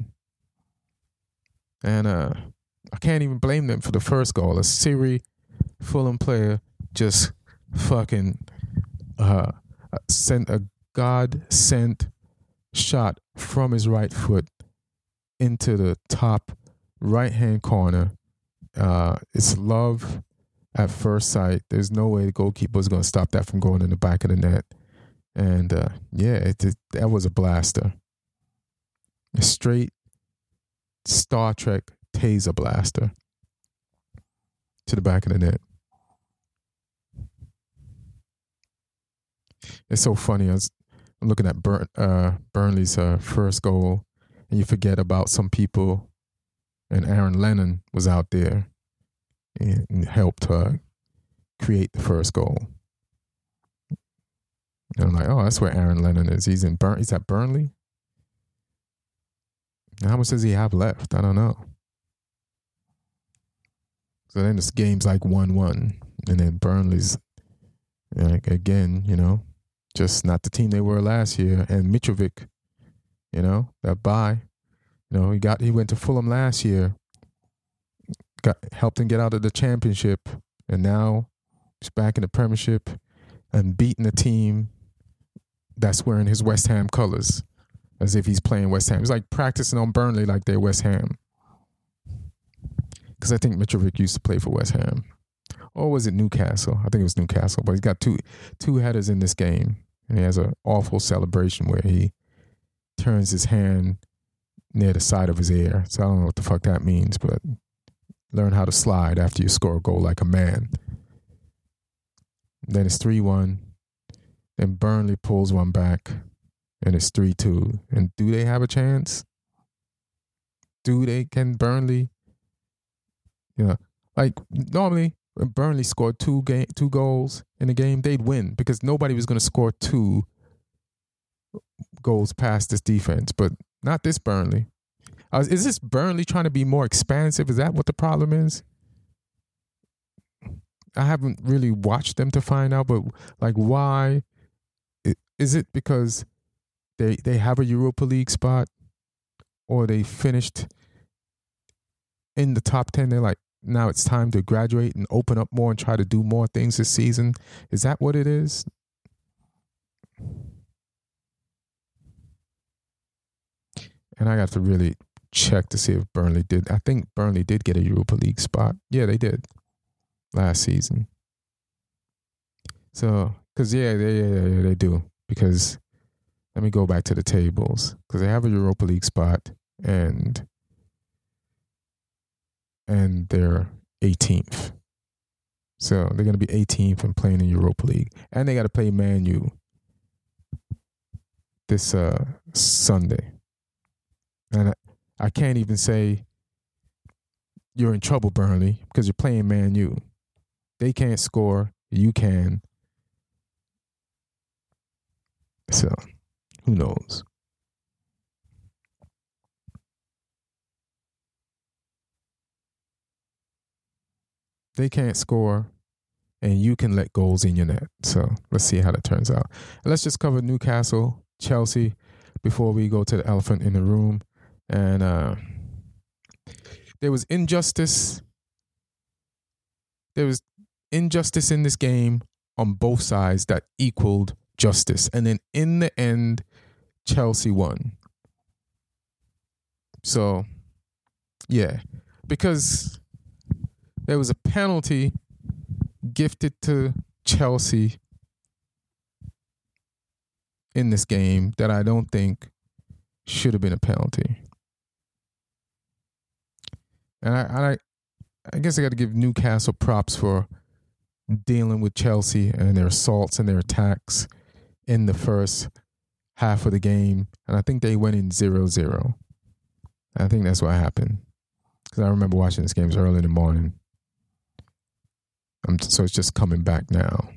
And I can't even blame them for the first goal. A Siri Fulham player just fucking sent a God-sent shot from his right foot into the top right-hand corner. It's love at first sight. There's no way the goalkeeper is going to stop that from going in the back of the net. And that was a blaster. A straight Star Trek taser blaster to the back of the net. It's so funny. I'm looking at Burnley's first goal, and you forget about some people. And Aaron Lennon was out there and helped create the first goal. And I'm like, oh, that's where Aaron Lennon is. He's at Burnley. And how much does he have left? I don't know. So then this game's like 1-1. And then Burnley's, again, just not the team they were last year. And Mitrovic, that bye. He went to Fulham last year, helped him get out of the Championship, and now he's back in the Premiership and beating a team that's wearing his West Ham colors as if he's playing West Ham. He's like practicing on Burnley like they're West Ham. Because I think Mitrovic used to play for West Ham. Or was it Newcastle? I think it was Newcastle. But he's got two headers in this game. And he has an awful celebration where he turns his hand near the side of his ear. So I don't know what the fuck that means, but learn how to slide after you score a goal like a man. Then it's 3-1. Then Burnley pulls one back, and it's 3-2. And do they have a chance? Can Burnley, like normally when Burnley scored two goals in a game, they'd win because nobody was going to score 2 goals past this defense, but not this Burnley. Is this Burnley trying to be more expansive? Is that what the problem is? I haven't really watched them to find out, but like why? Is it because they have a Europa League spot or they finished in the top 10? They're like, now it's time to graduate and open up more and try to do more things this season. Is that what it is? And I got to really check to see if Burnley did. I think Burnley did get a Europa League spot. Yeah, they did last season. So, because they do. Because let me go back to the tables. Because they have a Europa League spot and they're 18th. So they're going to be 18th and playing in Europa League. And they got to play Man U. this Sunday. And I can't even say you're in trouble, Burnley, because you're playing Man U. They can't score. You can. So, who knows? They can't score, and you can let goals in your net. So, let's see how that turns out. Let's just cover Newcastle, Chelsea, before we go to the elephant in the room. And there was injustice. There was injustice in this game on both sides that equaled justice. And then in the end, Chelsea won. So, yeah, because there was a penalty gifted to Chelsea in this game that I don't think should have been a penalty. And I guess I got to give Newcastle props for dealing with Chelsea and their assaults and their attacks in the first half of the game. And I think they went in 0-0. I think that's what happened. Because I remember watching this game early in the morning. So it's just coming back now.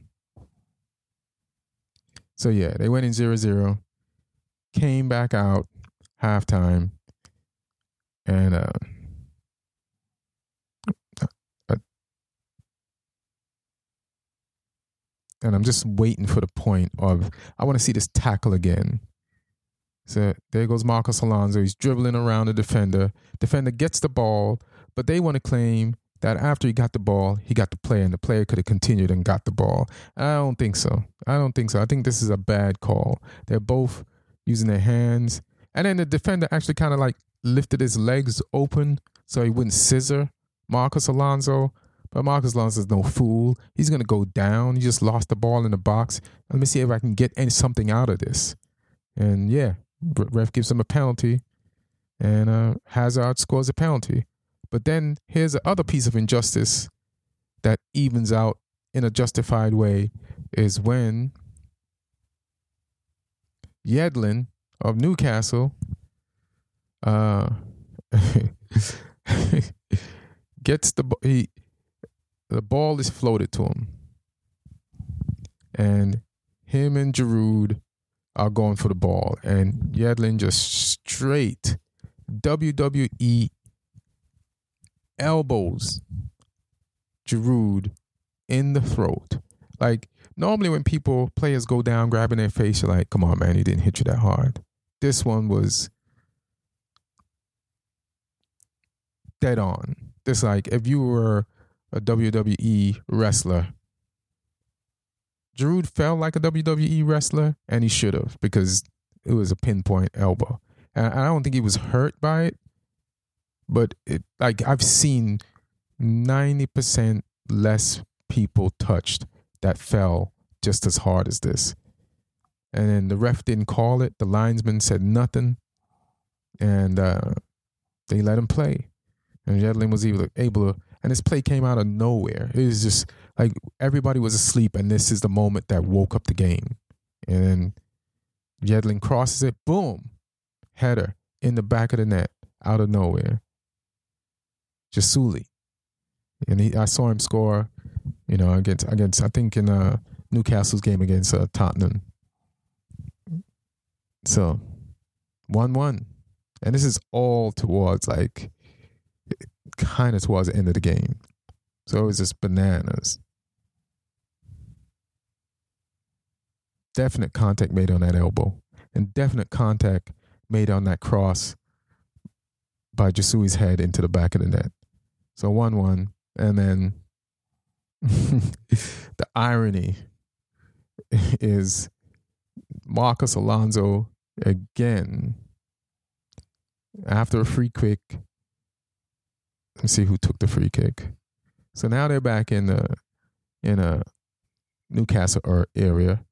So yeah, they went in 0-0. Came back out halftime. And and I'm just waiting for the point of, I want to see this tackle again. So there goes Marcos Alonso. He's dribbling around the defender. Defender gets the ball, but they want to claim that after he got the ball, he got the player, and the player could have continued and got the ball. I don't think so. I think this is a bad call. They're both using their hands. And then the defender actually kind of like lifted his legs open so he wouldn't scissor Marcos Alonso. But Marcos Alonso's no fool. He's going to go down. He just lost the ball in the box. Let me see if I can get something out of this. And yeah, ref gives him a penalty. And Hazard scores a penalty. But then here's the other piece of injustice that evens out in a justified way is when Yedlin of Newcastle gets the ball is floated to him. And him and Giroud are going for the ball. And Yedlin just straight WWE elbows Giroud in the throat. Like, normally when players go down grabbing their face, you're like, come on, man, he didn't hit you that hard. This one was dead on. This, like, if you were a WWE wrestler, Giroud felt like a WWE wrestler, and he should have, because it was a pinpoint elbow. And I don't think he was hurt by it, but I've seen 90% less people touched that fell just as hard as this. And then the ref didn't call it. The linesman said nothing, and they let him play. And Yedlin was able to, and this play came out of nowhere. It was just like everybody was asleep, and this is the moment that woke up the game. And then Yedlin crosses it, boom, header in the back of the net, out of nowhere. Jasuli. And I saw him score, against I think in Newcastle's game against Tottenham. So 1-1. And this is all towards kind of towards the end of the game. So it was just bananas. Definite contact made on that elbow. And definite contact made on that cross by Jasui's head into the back of the net. So 1-1. And then the irony is Marcos Alonso again, after a free kick. Let's see who took the free kick. So now they're back in a Newcastle area.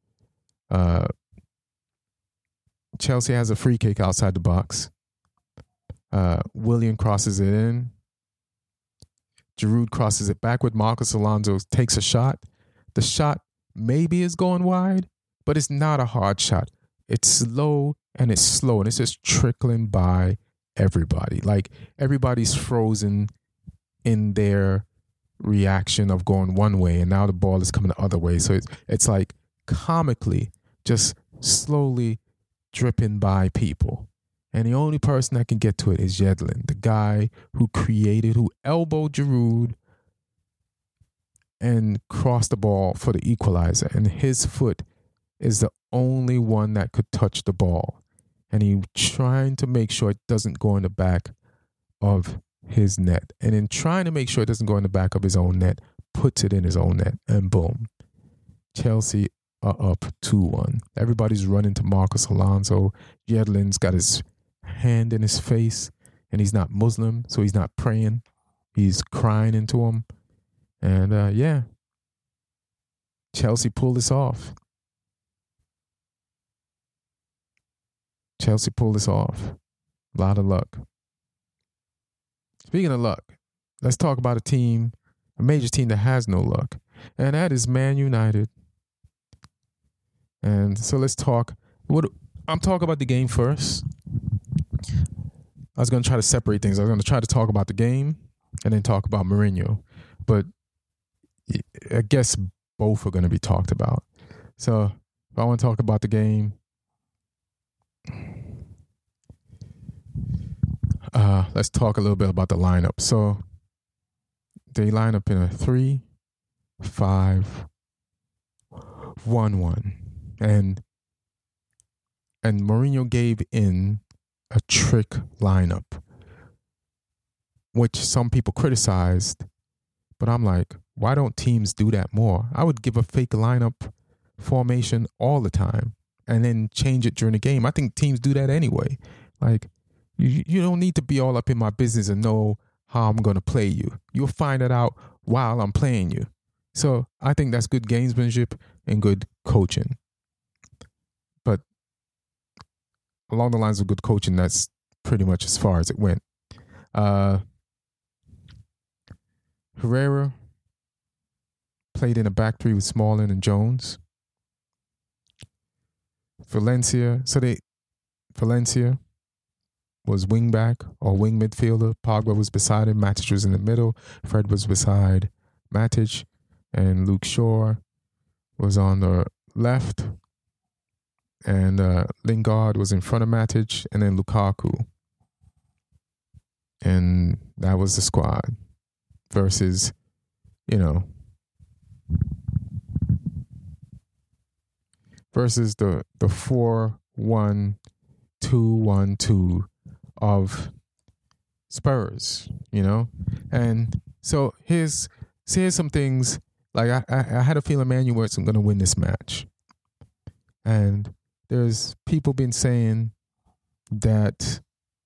Chelsea has a free kick outside the box. Willian crosses it in. Giroud crosses it backward. Marcos Alonso takes a shot. The shot maybe is going wide, but it's not a hard shot. It's slow and it's slow and it's just trickling by everybody. Like everybody's frozen in their reaction of going one way and now the ball is coming the other way. So it's like comically just slowly dripping by people. And the only person that can get to it is Yedlin, the guy who elbowed Giroud and crossed the ball for the equalizer. And his foot is the only one that could touch the ball. And he trying to make sure it doesn't go in the back of his net. And in trying to make sure it doesn't go in the back of his own net, puts it in his own net. And boom, Chelsea are up 2-1. Everybody's running to Marcos Alonso. Yedlin's got his hand in his face, and he's not Muslim, so he's not praying. He's crying into him. And Chelsea pulled this off. Chelsea pulled this off. A lot of luck. Speaking of luck, let's talk about a major team that has no luck, and that is Man United. And so let's talk. I'm talking about the game first. I was going to try to separate things. I was going to try to talk about the game and then talk about Mourinho. But I guess both are going to be talked about. So if I want to talk about the game, let's talk a little bit about the lineup. So they line up in a 3-5-1-1. And Mourinho gave in a trick lineup, which some people criticized, but I'm like, why don't teams do that more? I would give a fake lineup formation all the time and then change it during the game. I think teams do that anyway. Like, you don't need to be all up in my business and know how I'm going to play you. You'll find it out while I'm playing you. So I think that's good gamesmanship and good coaching. But along the lines of good coaching, that's pretty much as far as it went. Herrera played in a back three with Smalling and Jones. Valencia was wing back or wing midfielder. Pogba was beside him. Matic was in the middle. Fred was beside Matic. And Luke Shaw was on the left. And Lingard was in front of Matic. And then Lukaku. And that was the squad. Versus, versus the 4-1-2-1-2 of Spurs, And so here's some things. Like I had a feeling Man U wasn't going to win this match. And there's people been saying that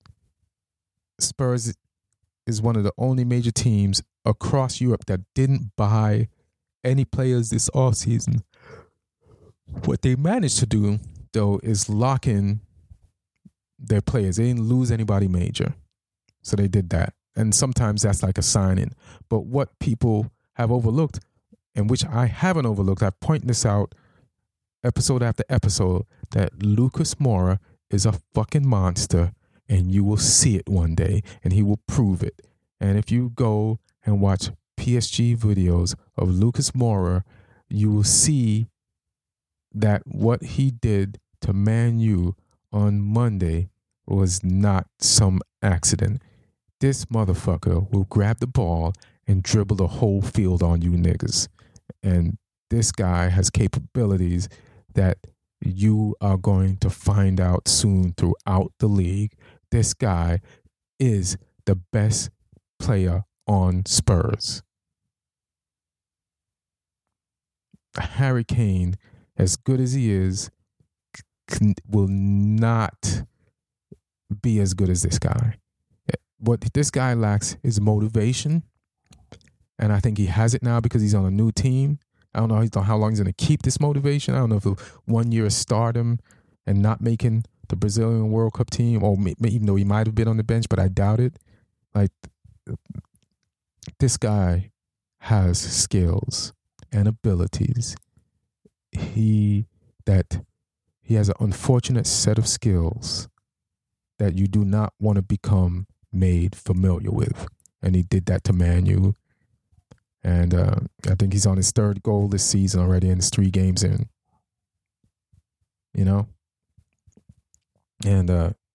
Spurs is one of the only major teams across Europe that didn't buy any players this offseason. What they managed to do, though, is lock in their players. They didn't lose anybody major. So they did that. And sometimes that's like a sign-in. But what people have overlooked, and which I haven't overlooked, I point this out episode after episode, that Lucas Moura is a fucking monster, and you will see it one day, and he will prove it. And if you go and watch PSG videos of Lucas Moura, you will see that what he did to Man U on Monday was not some accident. This motherfucker will grab the ball and dribble the whole field on you niggas. And this guy has capabilities that you are going to find out soon throughout the league. This guy is the best player on Spurs. Harry Kane, as good as he is, will not be as good as this guy. What this guy lacks is motivation. And I think he has it now because he's on a new team. I don't know how long he's going to keep this motivation. I don't know if 1 year of stardom and not making the Brazilian World Cup team, or even though he might have been on the bench, but I doubt it. Like, this guy has skills and abilities. He he has an unfortunate set of skills that you do not want to become made familiar with. And he did that to Manu. And I think he's on his third goal this season already, and it's 3 games in. You know? And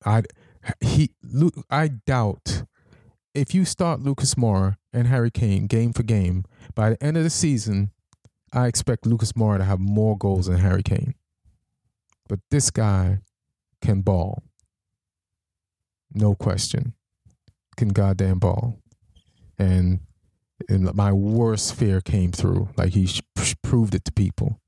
I doubt if you start Lucas Moura and Harry Kane game for game, by the end of the season, I expect Lucas Moura to have more goals than Harry Kane. But this guy can ball. No question. Can goddamn ball. And my worst fear came through. Like, he proved it to people.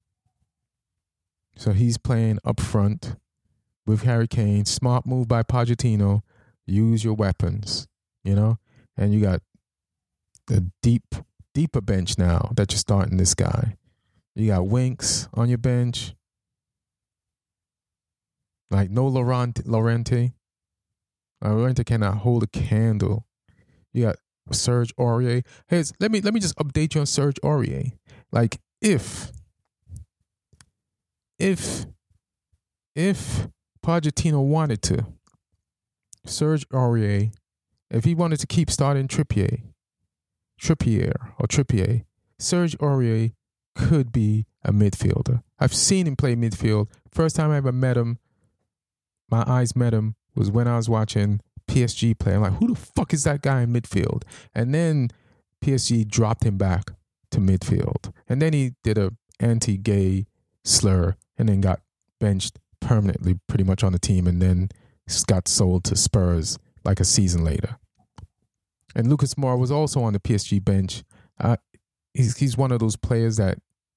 So he's playing up front with Harry Kane. Smart move by Pochettino. Use your weapons, you know? And you got a deeper bench now that you're starting this guy. You got Winks on your bench. Like, no Llorente. Llorente cannot hold a candle. You got Serge Aurier. Hey, let me just update you on Serge Aurier. Like, if Pochettino wanted to, Serge Aurier, if he wanted to keep starting Trippier, Serge Aurier could be a midfielder. I've seen him play midfield. First time I ever met him, my eyes met him, was when I was watching PSG play. I'm like, who the fuck is that guy in midfield? And then PSG dropped him back to midfield. And then he did a anti-gay slur and then got benched permanently pretty much on the team, and then got sold to Spurs like a season later. And Lucas Moura was also on the PSG bench. He's one of those players that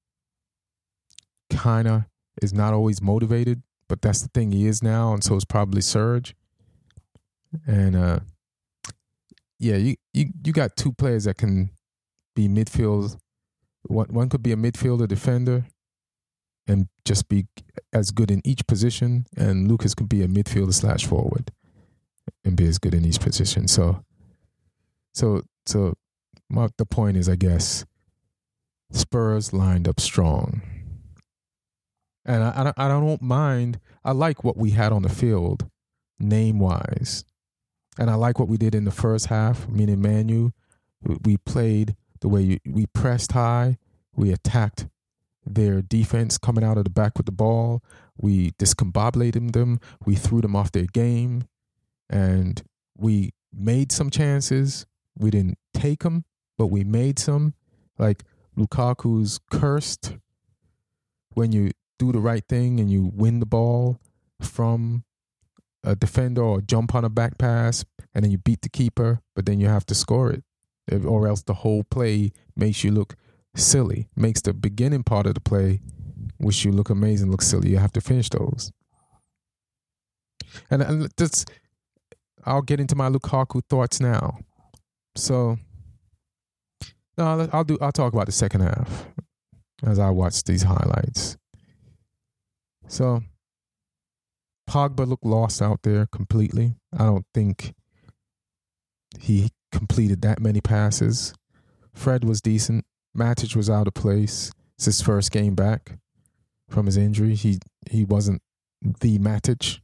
kind of is not always motivated, but that's the thing, he is now, and so is probably Serge. And you got 2 players that can be midfield. One could be a midfielder defender and just be as good in each position, and Lucas could be a midfielder / forward and be as good in each position. So the point is, I guess, Spurs lined up strong. And I don't mind. I like what we had on the field, name-wise. And I like what we did in the first half, meaning Manu. We played the way we pressed high. We attacked their defense coming out of the back with the ball. We discombobulated them. We threw them off their game. And we made some chances. We didn't take them, but we made some. Like, Lukaku's cursed when you do the right thing and you win the ball from a defender or jump on a back pass and then you beat the keeper, but then you have to score it. Or else the whole play makes you look silly, makes the beginning part of the play, which you look amazing, look silly. You have to finish those. And that's, I'll get into my Lukaku thoughts now. So, no, I'll talk about the second half as I watch these highlights. So, Pogba looked lost out there completely. I don't think he completed that many passes. Fred was decent. Matic was out of place. It's his first game back from his injury. He wasn't the Matic.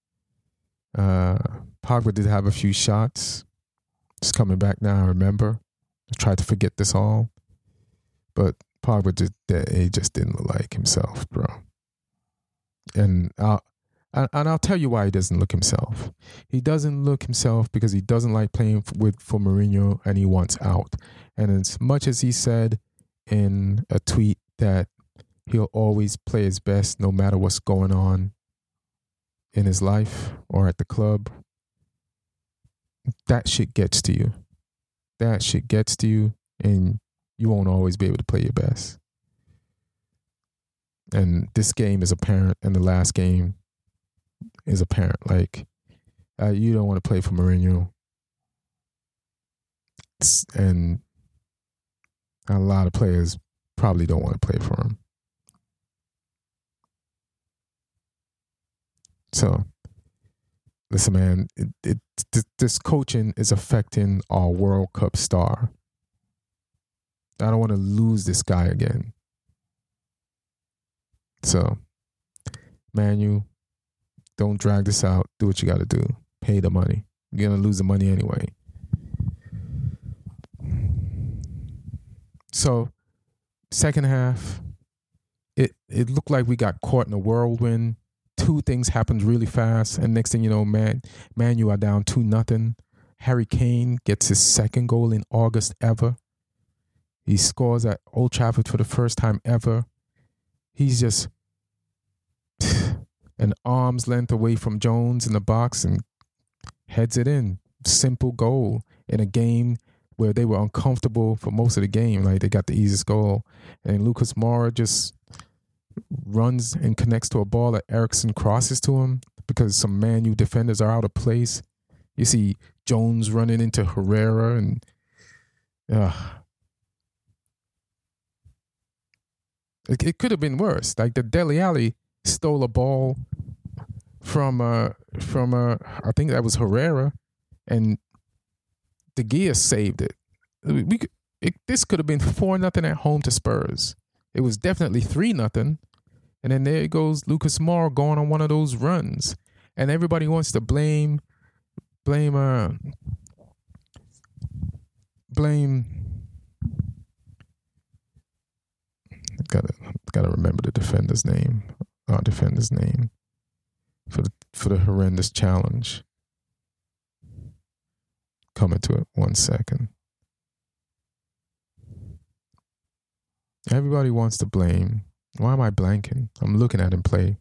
Pogba did have a few shots. Just coming back now, I remember. I tried to forget this all. But Pogba just didn't look like himself, bro. And I'll tell you why he doesn't look himself. He doesn't look himself because he doesn't like playing for Mourinho, and he wants out. And as much as he said in a tweet that he'll always play his best no matter what's going on in his life or at the club, that shit gets to you. That shit gets to you, and you won't always be able to play your best. And this game is apparent, and the last game is apparent. Like, you don't want to play for Mourinho. And a lot of players probably don't want to play for him. So, listen, man, this coaching is affecting our World Cup star. I don't want to lose this guy again. So, Manu, don't drag this out. Do what you got to do. Pay the money. You're going to lose the money anyway. So, second half, it looked like we got caught in a whirlwind. Two things happened really fast. And next thing you know, Manu are down 2-0. Harry Kane gets his second goal in August ever. He scores at Old Trafford for the first time ever. He's just an arm's length away from Jones in the box and heads it in. Simple goal in a game where they were uncomfortable for most of the game. Like, they got the easiest goal. And Lucas Moura just runs and connects to a ball that Eriksen crosses to him because some Man U defenders are out of place. You see Jones running into Herrera and it could have been worse. Like, the Dele Alli stole a ball from I think that was Herrera, and De Gea saved it. This could have been 4-0 at home to Spurs. It was definitely 3-0. And then there goes Lucas Moura going on one of those runs. And everybody wants to blame gotta remember the defender's name. Our defender's name for the horrendous challenge. Coming to it 1 second. Everybody wants to blame. Why am I blanking? I'm looking at him play.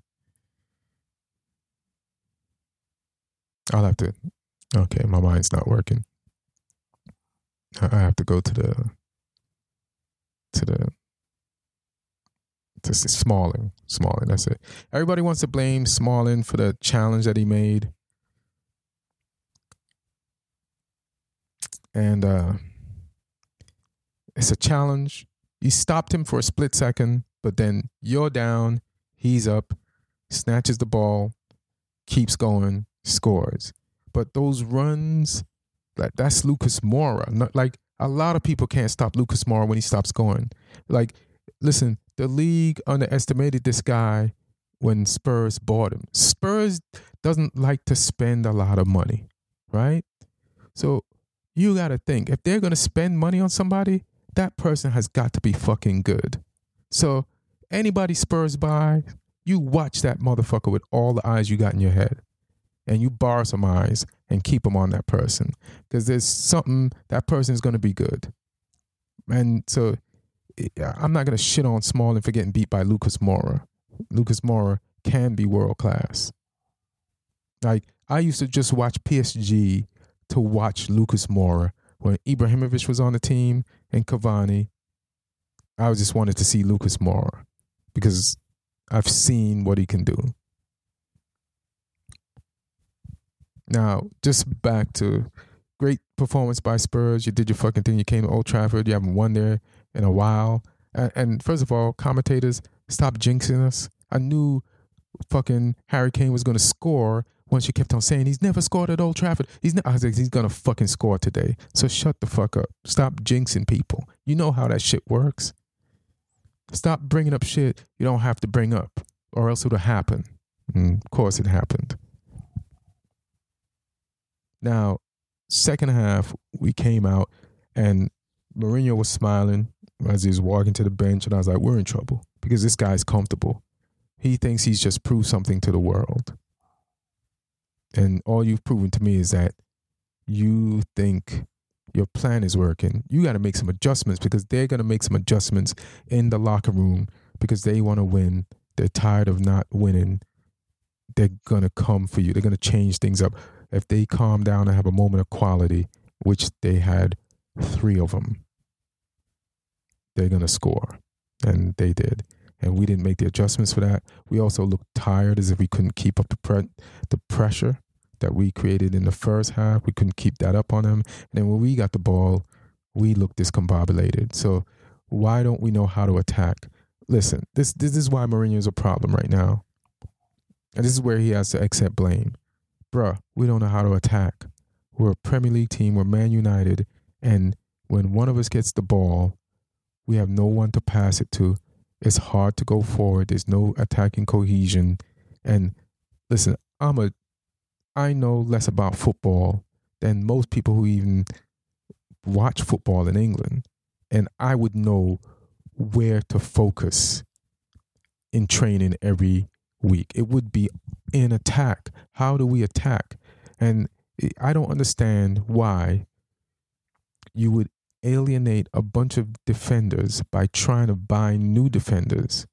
I'll have to. Okay, my mind's not working. I have to go to Smalling. Smalling, that's it. Everybody wants to blame Smalling for the challenge that he made. And it's a challenge. You stopped him for a split second, but then you're down, he's up, snatches the ball, keeps going, scores. But those runs, that's Lucas Moura. Not, like, a lot of people can't stop Lucas Moura when he stops going. Like, listen, the league underestimated this guy when Spurs bought him. Spurs doesn't like to spend a lot of money, right? So you got to think, if they're going to spend money on somebody, that person has got to be fucking good. So anybody Spurs buy, you watch that motherfucker with all the eyes you got in your head. And you borrow some eyes and keep them on that person. Because there's something, that person is going to be good. And so I'm not going to shit on Smalling for getting beat by Lucas Moura. Lucas Moura can be world class. Like, I used to just watch PSG to watch Lucas Moura. When Ibrahimovic was on the team and Cavani, I just wanted to see Lucas Moura because I've seen what he can do. Now, just back to great performance by Spurs. You did your fucking thing. You came to Old Trafford. You haven't won there in a while. And first of all, commentators, stop jinxing us. I knew fucking Harry Kane was going to score once you kept on saying he's never scored at Old Trafford. I was like, he's going to fucking score today. So shut the fuck up. Stop jinxing people. You know how that shit works. Stop bringing up shit you don't have to bring up, or else it'll happen. And of course it happened. Now, second half, we came out and Mourinho was smiling as he was walking to the bench, and I was like, we're in trouble because this guy's comfortable. He thinks he's just proved something to the world. And all you've proven to me is that you think your plan is working. You got to make some adjustments because they're going to make some adjustments in the locker room because they want to win. They're tired of not winning. They're going to come for you. They're going to change things up. If they calm down and have a moment of quality, which they had 3 of them, they're going to score. And they did. And we didn't make the adjustments for that. We also looked tired, as if we couldn't keep up the pressure that we created in the first half. We couldn't keep that up on them. And then when we got the ball, we looked discombobulated. So why don't we know how to attack? Listen, this is why Mourinho is a problem right now. And this is where he has to accept blame. Bruh, we don't know how to attack. We're a Premier League team. We're Man United. And when one of us gets the ball, we have no one to pass it to. It's hard to go forward. There's no attacking cohesion. And listen, I know less about football than most people who even watch football in England. And I would know where to focus in training every week. It would be in attack. How do we attack? And I don't understand why you would alienate a bunch of defenders by trying to buy new defenders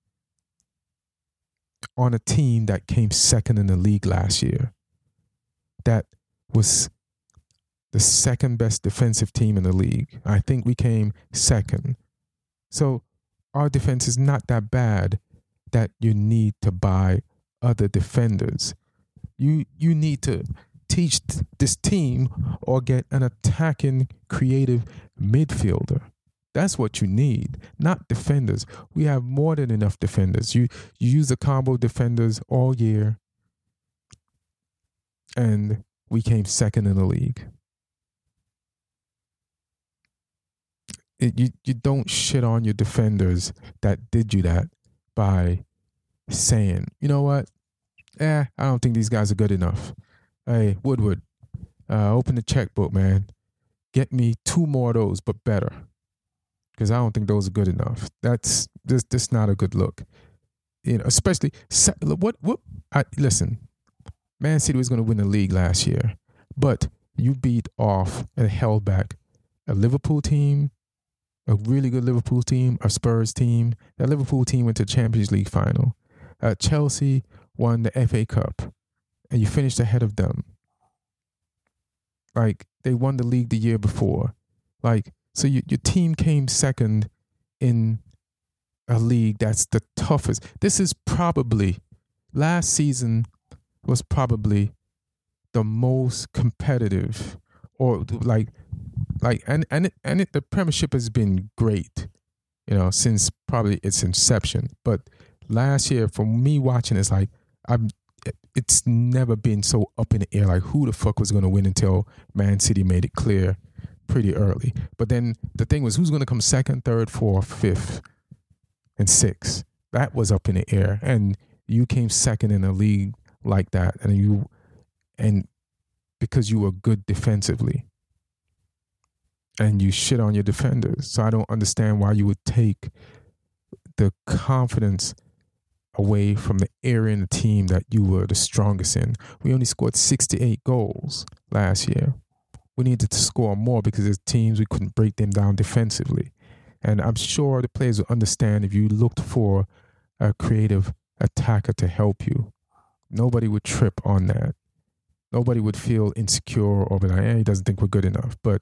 on a team that came second in the league last year. That was the second best defensive team in the league. I think we came second. So our defense is not that bad that you need to buy other defenders. You need to teach this team or get an attacking, creative midfielder. That's what you need, not defenders. We have more than enough defenders. You use the combo defenders all year, and we came second in the league. You don't shit on your defenders that did you that by saying, you know what? I don't think these guys are good enough. Hey, Woodward, open the checkbook, man. Get me 2 more of those, but better. Because I don't think those are good enough. That's just not a good look. You know, especially listen, Man City was going to win the league last year, but you beat off and held back a Liverpool team, a really good Liverpool team, a Spurs team. That Liverpool team went to the Champions League final. Chelsea won the FA Cup, and you finished ahead of them. Like, they won the league the year before. Like, so your team came second in a league that's the toughest. This is probably, last season was probably the most competitive, or the Premiership has been great, you know, since probably its inception. But last year, for me watching, it's like it's never been so up in the air. Like, who the fuck was going to win until Man City made it clear pretty early. But then the thing was, who's going to come second, third, fourth, fifth, and sixth? That was up in the air, and you came second in a league like that, and because you were good defensively, and you shit on your defenders. So I don't understand why you would take the confidence away from the area in the team that you were the strongest in. We only scored 68 goals last year. We needed to score more because there's teams we couldn't break them down defensively. And I'm sure the players will understand if you looked for a creative attacker to help you. Nobody would trip on that. Nobody would feel insecure or be like, he doesn't think we're good enough. But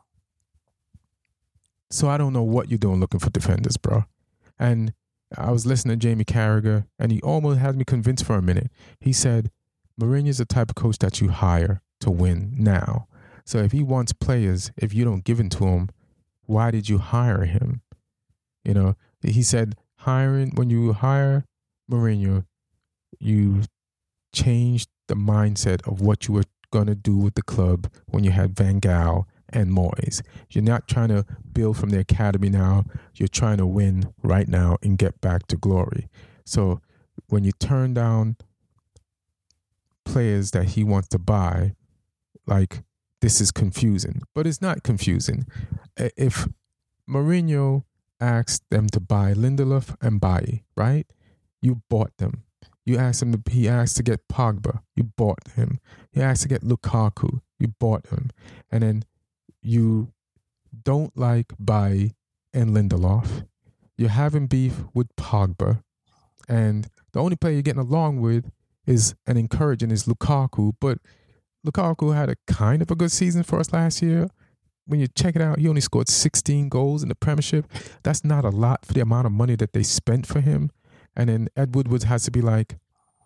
so I don't know what you're doing looking for defenders, bro. And I was listening to Jamie Carragher, and he almost had me convinced for a minute. He said, Mourinho's the type of coach that you hire to win now. So if he wants players, if you don't give it to him, why did you hire him? You know, he said, when you hire Mourinho, you changed the mindset of what you were going to do with the club when you had Van Gaal and Moyes. You're not trying to build from the academy now. You're trying to win right now and get back to glory. So when you turn down players that he wants to buy, like, this is confusing. But it's not confusing. If Mourinho asked them to buy Lindelof and Bailly, right? You bought them. He asked to get Pogba. You bought him. He asked to get Lukaku. You bought him. And then you don't like Bailly and Lindelof. You're having beef with Pogba. And the only player you're getting along with is and encouraging is Lukaku. But Lukaku had a kind of a good season for us last year. When you check it out, he only scored 16 goals in the Premiership. That's not a lot for the amount of money that they spent for him. And then Ed Woodward has to be like,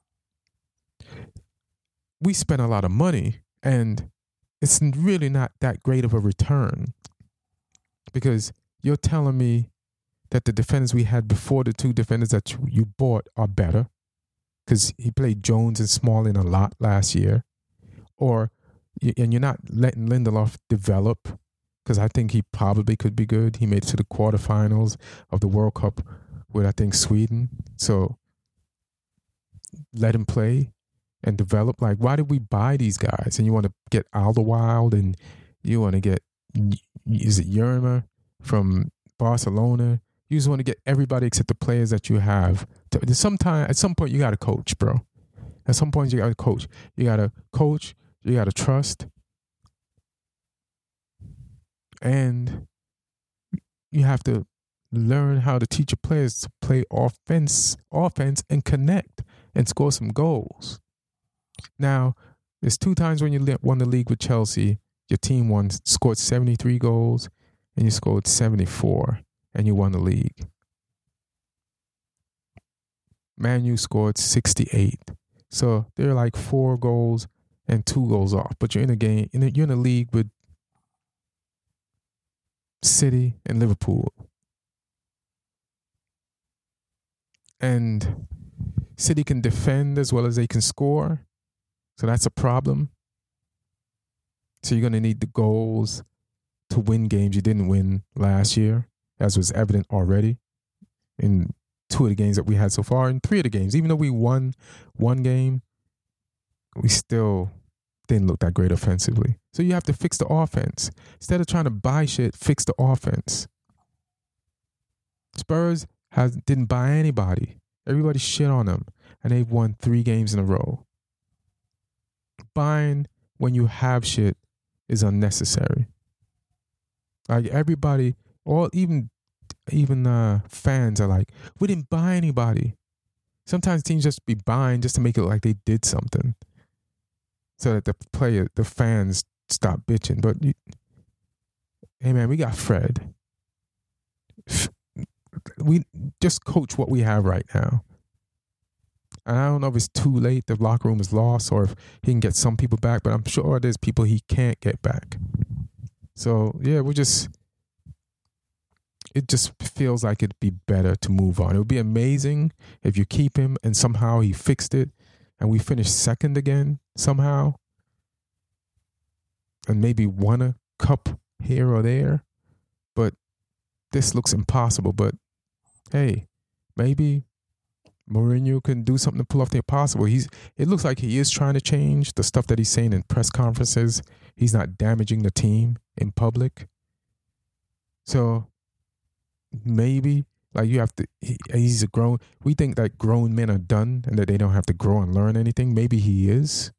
we spent a lot of money, and it's really not that great of a return, because you're telling me that the defenders we had before, the 2 defenders that you bought, are better, because he played Jones and Smalling a lot last year. And you're not letting Lindelof develop, because I think he probably could be good. He made it to the quarterfinals of the World Cup with, I think, Sweden. So let him play and develop. Like, why did we buy these guys? And you want to get Alderweireld, and you want to get, is it Yerma from Barcelona? You just want to get everybody except the players that you have. At some point, you got to coach, bro. At some point, you got to coach. You got to coach. You got to trust. And you have to learn how to teach your players to play offense and connect and score some goals. Now, there's 2 times when you won the league with Chelsea, your team scored 73 goals and you scored 74 and you won the league. Man U scored 68. So they're like 4 goals and 2 goals off. But you're in a game, you're in a league with City and Liverpool. And City can defend as well as they can score. So that's a problem. So you're going to need the goals to win games you didn't win last year, as was evident already in 2 of the games that we had so far, and 3 of the games. Even though we won 1 game, we still didn't look that great offensively. So you have to fix the offense. Instead of trying to buy shit, fix the offense. Spurs didn't buy anybody. Everybody shit on them, and they've won 3 games in a row. Buying when you have shit is unnecessary. Like, everybody, even fans are like, we didn't buy anybody. Sometimes teams just be buying just to make it look like they did something, so that the fans stop bitching. But hey man, we got Fred. We just coach what we have right now. And I don't know if it's too late, the locker room is lost, or if he can get some people back, but I'm sure there's people he can't get back. So yeah, it just feels like it'd be better to move on. It would be amazing if you keep him and somehow he fixed it and we finish second again somehow and maybe won a cup here or there. But this looks impossible. But hey, maybe Mourinho can do something to pull off the impossible. It looks like he is trying to change the stuff that he's saying in press conferences. He's not damaging the team in public. So maybe, like, you have to, he's we think that grown men are done and that they don't have to grow and learn anything. Maybe he is.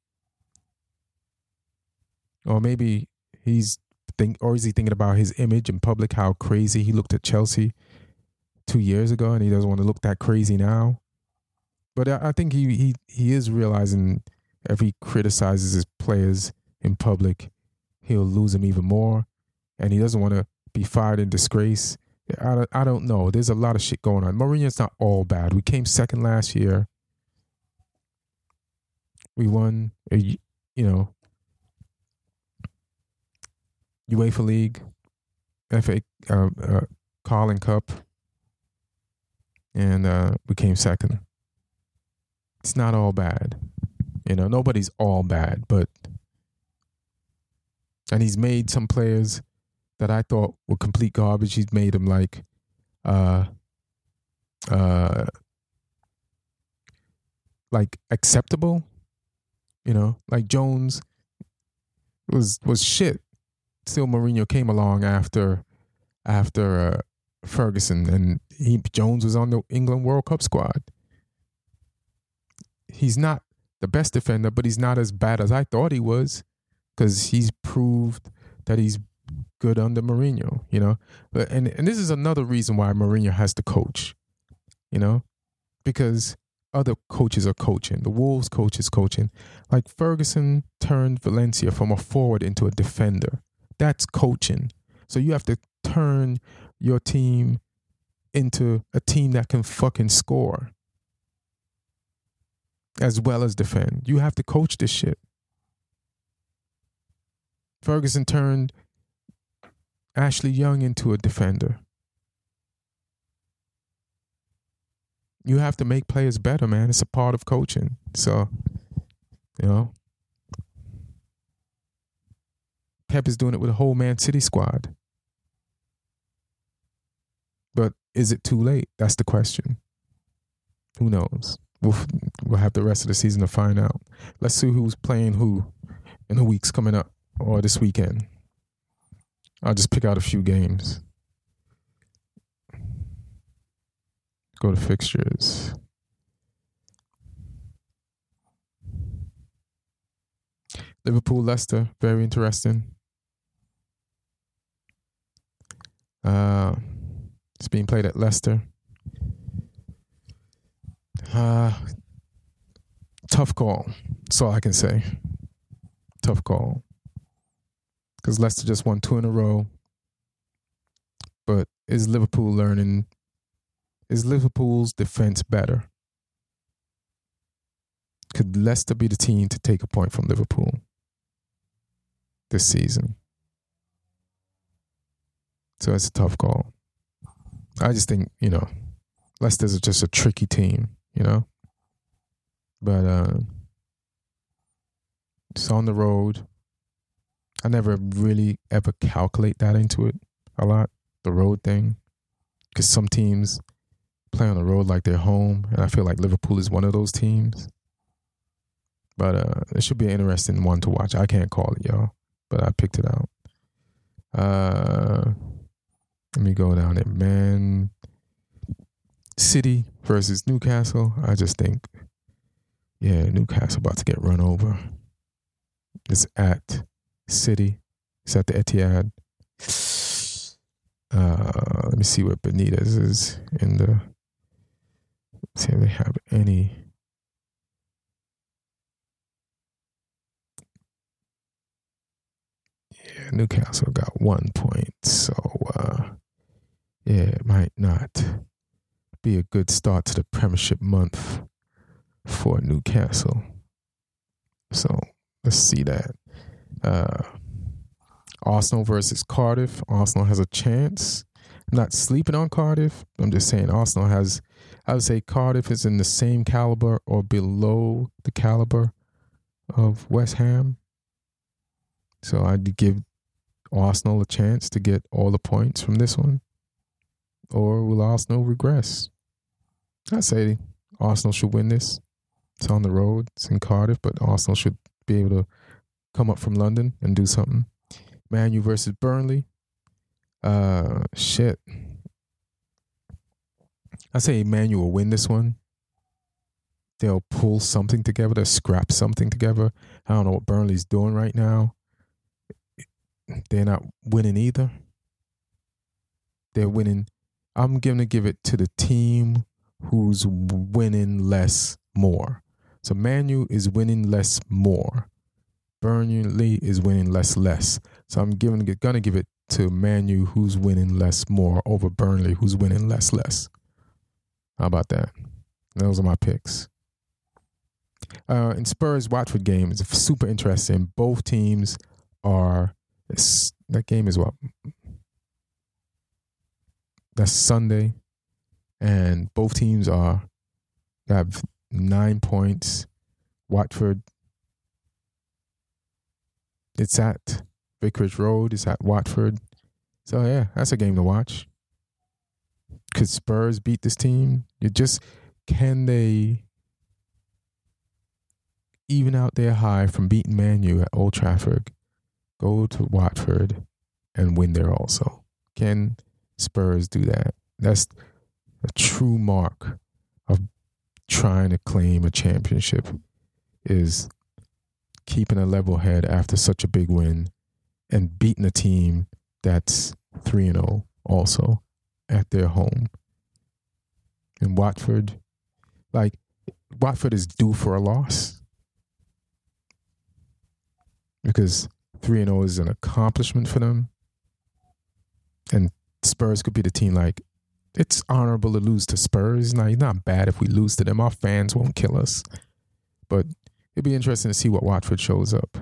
Or maybe is he thinking about his image in public, how crazy he looked at Chelsea 2 years ago, and he doesn't want to look that crazy now. But I think he is realizing if he criticizes his players in public, he'll lose them even more, and he doesn't want to be fired in disgrace. I don't know. There's a lot of shit going on. Mourinho's not all bad. We came second last year. We won, UEFA League, FA Carling Cup, and we came second. It's not all bad. Nobody's all bad, and he's made some players that I thought were complete garbage. He's made them like acceptable. Like Jones was shit. Still, Mourinho came along after Ferguson, and Jones was on the England World Cup squad. He's not the best defender, but he's not as bad as I thought he was, because he's proved that he's good under Mourinho, But and this is another reason why Mourinho has to coach, because other coaches are coaching. The Wolves coach is coaching. Like Ferguson turned Valencia from a forward into a defender. That's coaching. So you have to turn your team into a team that can fucking score as well as defend. You have to coach this shit. Ferguson turned Ashley Young into a defender. You have to make players better, man. It's a part of coaching. So, Pep is doing it with a whole Man City squad. But is it too late? That's the question. Who knows? we'll have the rest of the season to find out. Let's see who's playing who in the weeks coming up or this weekend. I'll just pick out a few games. Go to fixtures. Liverpool, Leicester, very interesting. It's being played at Leicester. Tough call. That's all I can say. Tough call. Because Leicester just won 2 in a row. But is Liverpool's defense better? Could Leicester be the team to take a point from Liverpool this season? So it's a tough call. I just think, Leicester's just a tricky team, But it's on the road. I never really ever calculate that into it a lot, the road thing. Because some teams play on the road like they're home, and I feel like Liverpool is one of those teams. But it should be an interesting one to watch. I can't call it, y'all, but I picked it out. Let me go down there. Man City versus Newcastle. I just think, Newcastle about to get run over. It's at City. It's at the Etihad. Let me see what Benitez is in the. Let's see if they have any. Yeah, Newcastle got 1 point, so it might not be a good start to the Premiership month for Newcastle. So let's see that. Arsenal versus Cardiff. Arsenal has a chance. I'm not sleeping on Cardiff. I'm just saying I would say Cardiff is in the same caliber or below the caliber of West Ham. So I'd give Arsenal a chance to get all the points from this one. Or will Arsenal regress? I say Arsenal should win this. It's on the road. It's in Cardiff, but Arsenal should be able to come up from London and do something. Man U versus Burnley. Shit. I say Man U will win this one. They'll pull something together. They'll scrap something together. I don't know what Burnley's doing right now. They're not winning either. They're winning. I'm going to give it to the team who's winning less more. So Man U is winning less more. Burnley is winning less. So I'm going to give it to Man U who's winning less more over Burnley who's winning less. How about that? Those are my picks. In Spurs Watford game, it's super interesting. Both teams are. That game is what? That's Sunday, and both teams have 9 points. Watford. It's at Vicarage Road. It's at Watford. So yeah, that's a game to watch. Could Spurs beat this team? Can they even out their high from beating Man U at Old Trafford? Go to Watford and win there also. Can Spurs do that? That's a true mark of trying to claim a championship, is keeping a level head after such a big win and beating a team that's 3-0 also at their home. And Watford is due for a loss because 3-0 is an accomplishment for them. And Spurs could be the team it's honorable to lose to Spurs. It's not bad if we lose to them. Our fans won't kill us. But it'd be interesting to see what Watford shows up.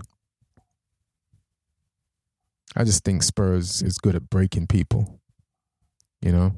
I just think Spurs is good at breaking people, And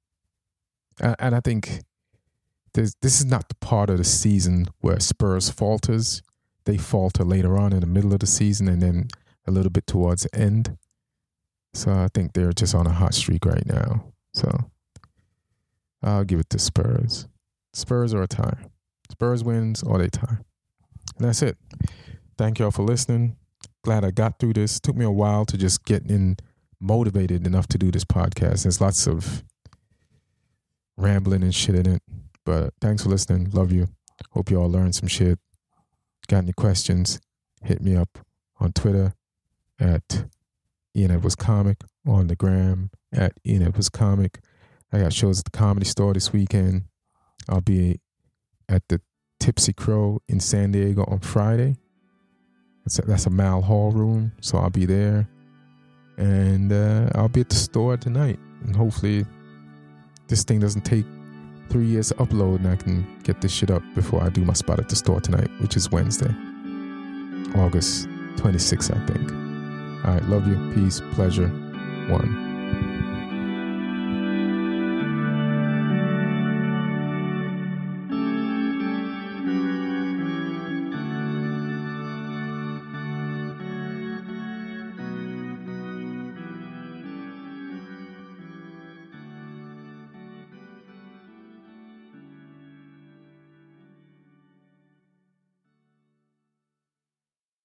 I think this is not the part of the season where Spurs falters. They falter later on in the middle of the season and then a little bit towards the end. So I think they're just on a hot streak right now. So I'll give it to Spurs. Spurs or a tie. Spurs wins all their time. And that's it. Thank y'all for listening. Glad I got through this. It took me a while to just get motivated enough to do this podcast. There's lots of rambling and shit in it. But thanks for listening. Love you. Hope you all learned some shit. Got any questions? Hit me up on Twitter at Ian Edwards Comic, on the gram at Ian Edwards Comic. I got shows at the Comedy Store this weekend. I'll be at the Tipsy Crow in San Diego on Friday. That's a Mal Hall room, so I'll be there. And I'll be at the store tonight. And hopefully this thing doesn't take 3 years to upload and I can get this shit up before I do my spot at the store tonight, which is Wednesday, August 26th, I think. All right, love you. Peace, pleasure. One.